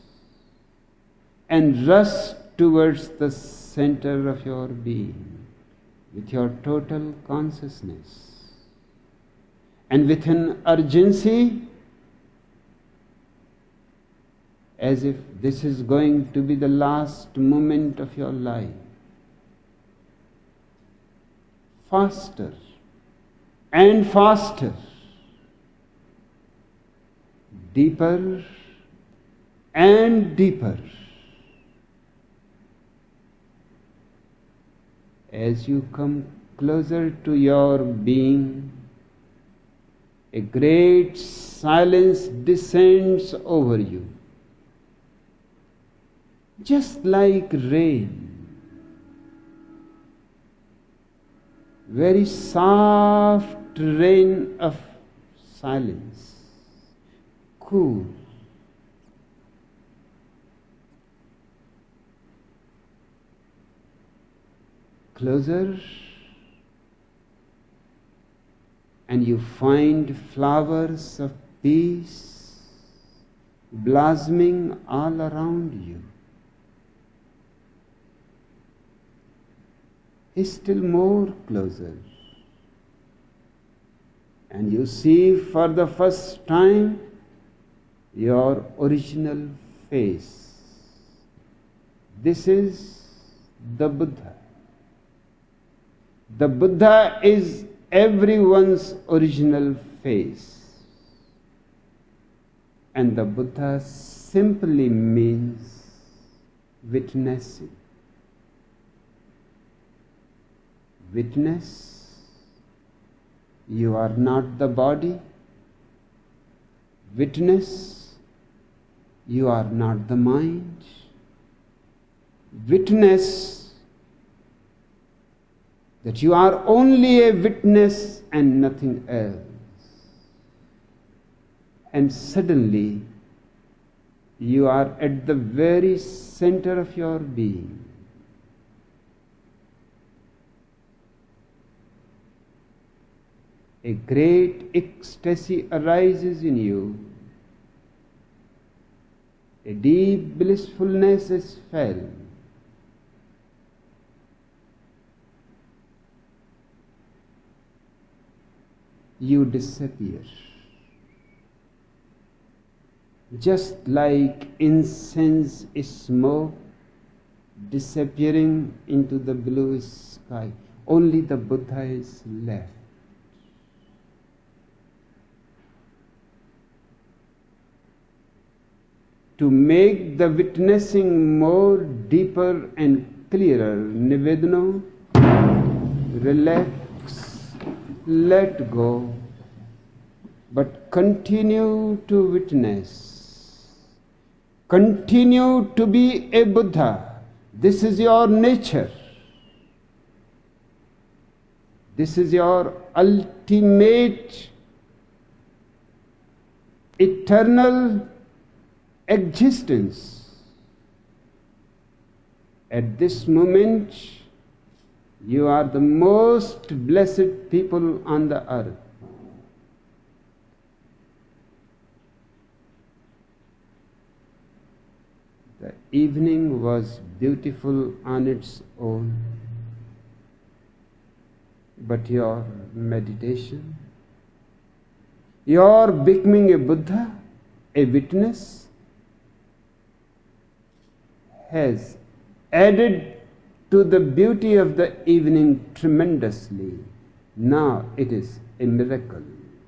Speaker 2: and rush towards the center of your being with your total consciousness. And with an urgency, as if this is going to be the last moment of your life. Faster and faster, deeper and deeper. As you come closer to your being, a great silence descends over you, just like rain. Very soft rain of silence, cool. Closer, and you find flowers of peace blossoming all around you. Still more closer, and you see for the first time your original face. This is the Buddha. The Buddha is everyone's original face, and the Buddha simply means witnessing. Witness, you are not the body. Witness, you are not the mind. Witness that you are only a witness and nothing else. And suddenly, you are at the very center of your being. A great ecstasy arises in you. A deep blissfulness is felt. You disappear, just like incense smoke disappearing into the blue sky. Only the Buddha is left. To make the witnessing more deeper and clearer, Nivedana, relax, let go, but continue to witness. Continue to be a Buddha. This is your nature. This is your ultimate, eternal existence. At this moment, you are the most blessed people on the earth. The evening was beautiful on its own, but your meditation, your becoming a Buddha, a witness, has added to the beauty of the evening tremendously. Now it is a miracle.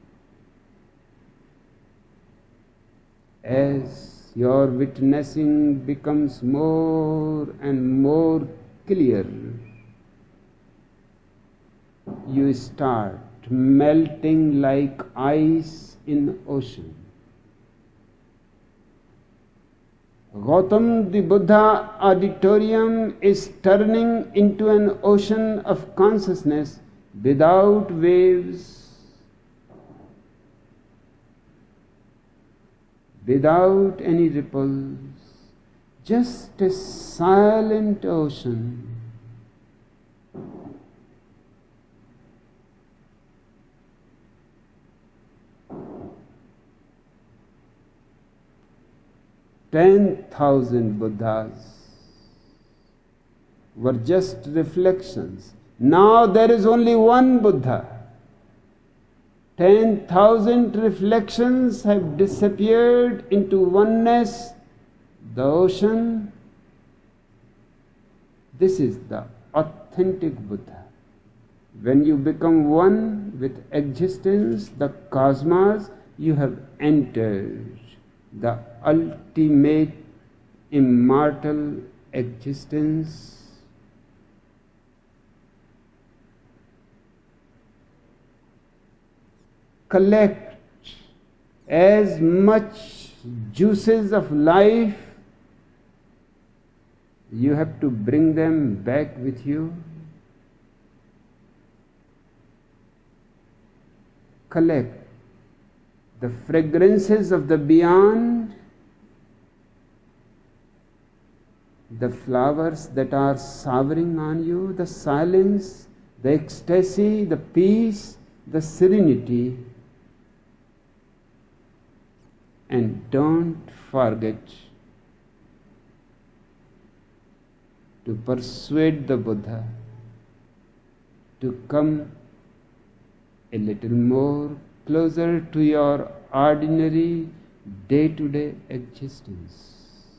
Speaker 2: As your witnessing becomes more and more clear, you start melting like ice in ocean. Gautam, the Buddha auditorium is turning into an ocean of consciousness without waves, without any ripples, just a silent ocean. Ten thousand Buddhas were just reflections. Now there is only one Buddha. Ten thousand reflections have disappeared into oneness, the ocean. This is the authentic Buddha. When you become one with existence, the cosmos, you have entered the ultimate immortal existence. Collect as much juices of life. You have to bring them back with you. Collect the fragrances of the beyond, the flowers that are showering on you, the silence, the ecstasy, the peace, the serenity. And don't forget to persuade the Buddha to come a little more closer to your ordinary day-to-day existence.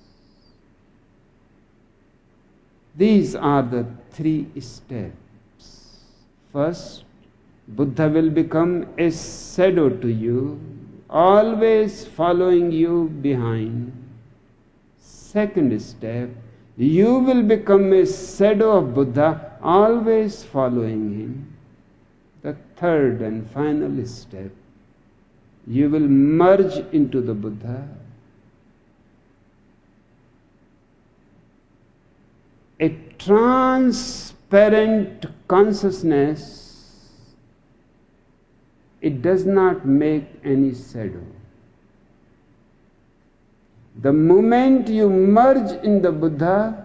Speaker 2: These are the three steps. First, Buddha will become a shadow to you, always following you behind. Second step, you will become a shadow of Buddha, always following him. The third and final step, you will merge into the Buddha. A transparent consciousness, it does not make any shadow. The moment you merge in the Buddha,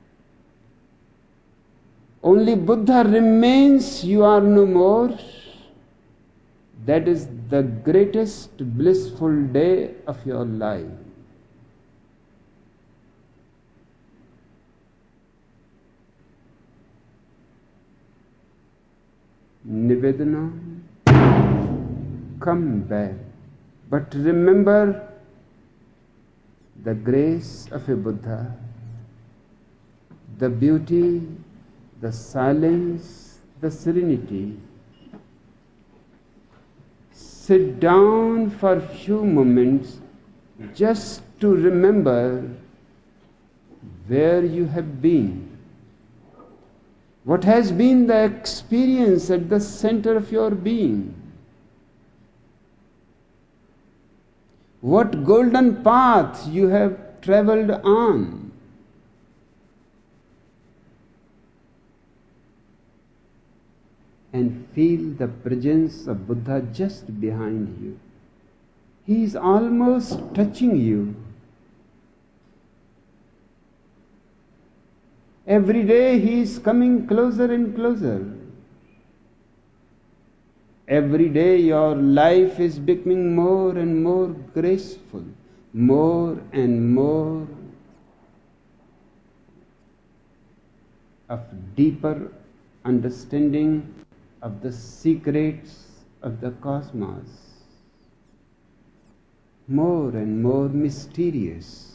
Speaker 2: only Buddha remains, you are no more. That is the greatest blissful day of your life. Nivedana, come back, but remember the grace of a Buddha, the beauty, the silence, the serenity. Sit down for a few moments just to remember where you have been. What has been the experience at the center of your being? What golden path you have traveled on? And feel the presence of Buddha just behind you. He is almost touching you. Every day he is coming closer and closer. Every day your life is becoming more and more graceful, more and more of deeper understanding of the secrets of the cosmos, more and more mysterious.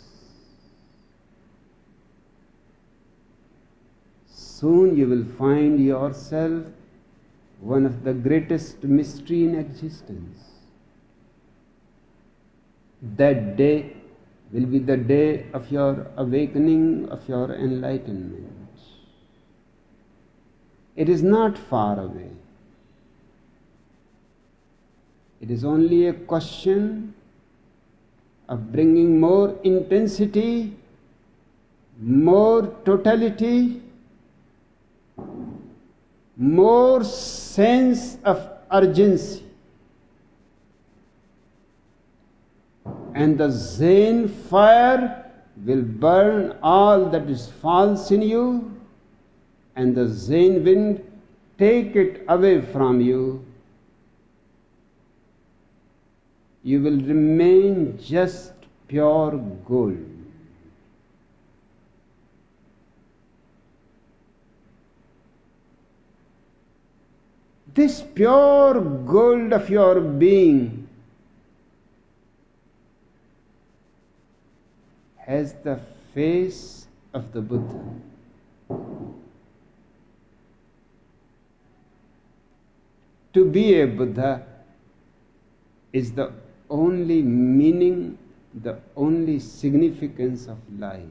Speaker 2: Soon you will find yourself one of the greatest mystery in existence. That day will be the day of your awakening, of your enlightenment. It is not far away. It is only a question of bringing more intensity more totality, more sense of urgency. And the Zen fire will burn all that is false in you, and the Zen wind take it away from you. You will remain just pure gold. This pure gold of your being has the face of the Buddha. To be a Buddha is the only meaning, the only significance of life.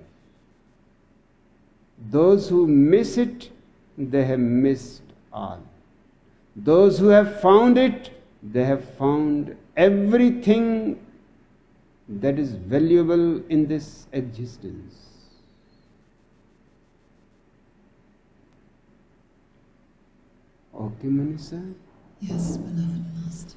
Speaker 2: Those who miss it, they have missed all. Those who have found it, they have found everything that is valuable in this existence. Okay, Manisa?
Speaker 1: Yes, beloved Master.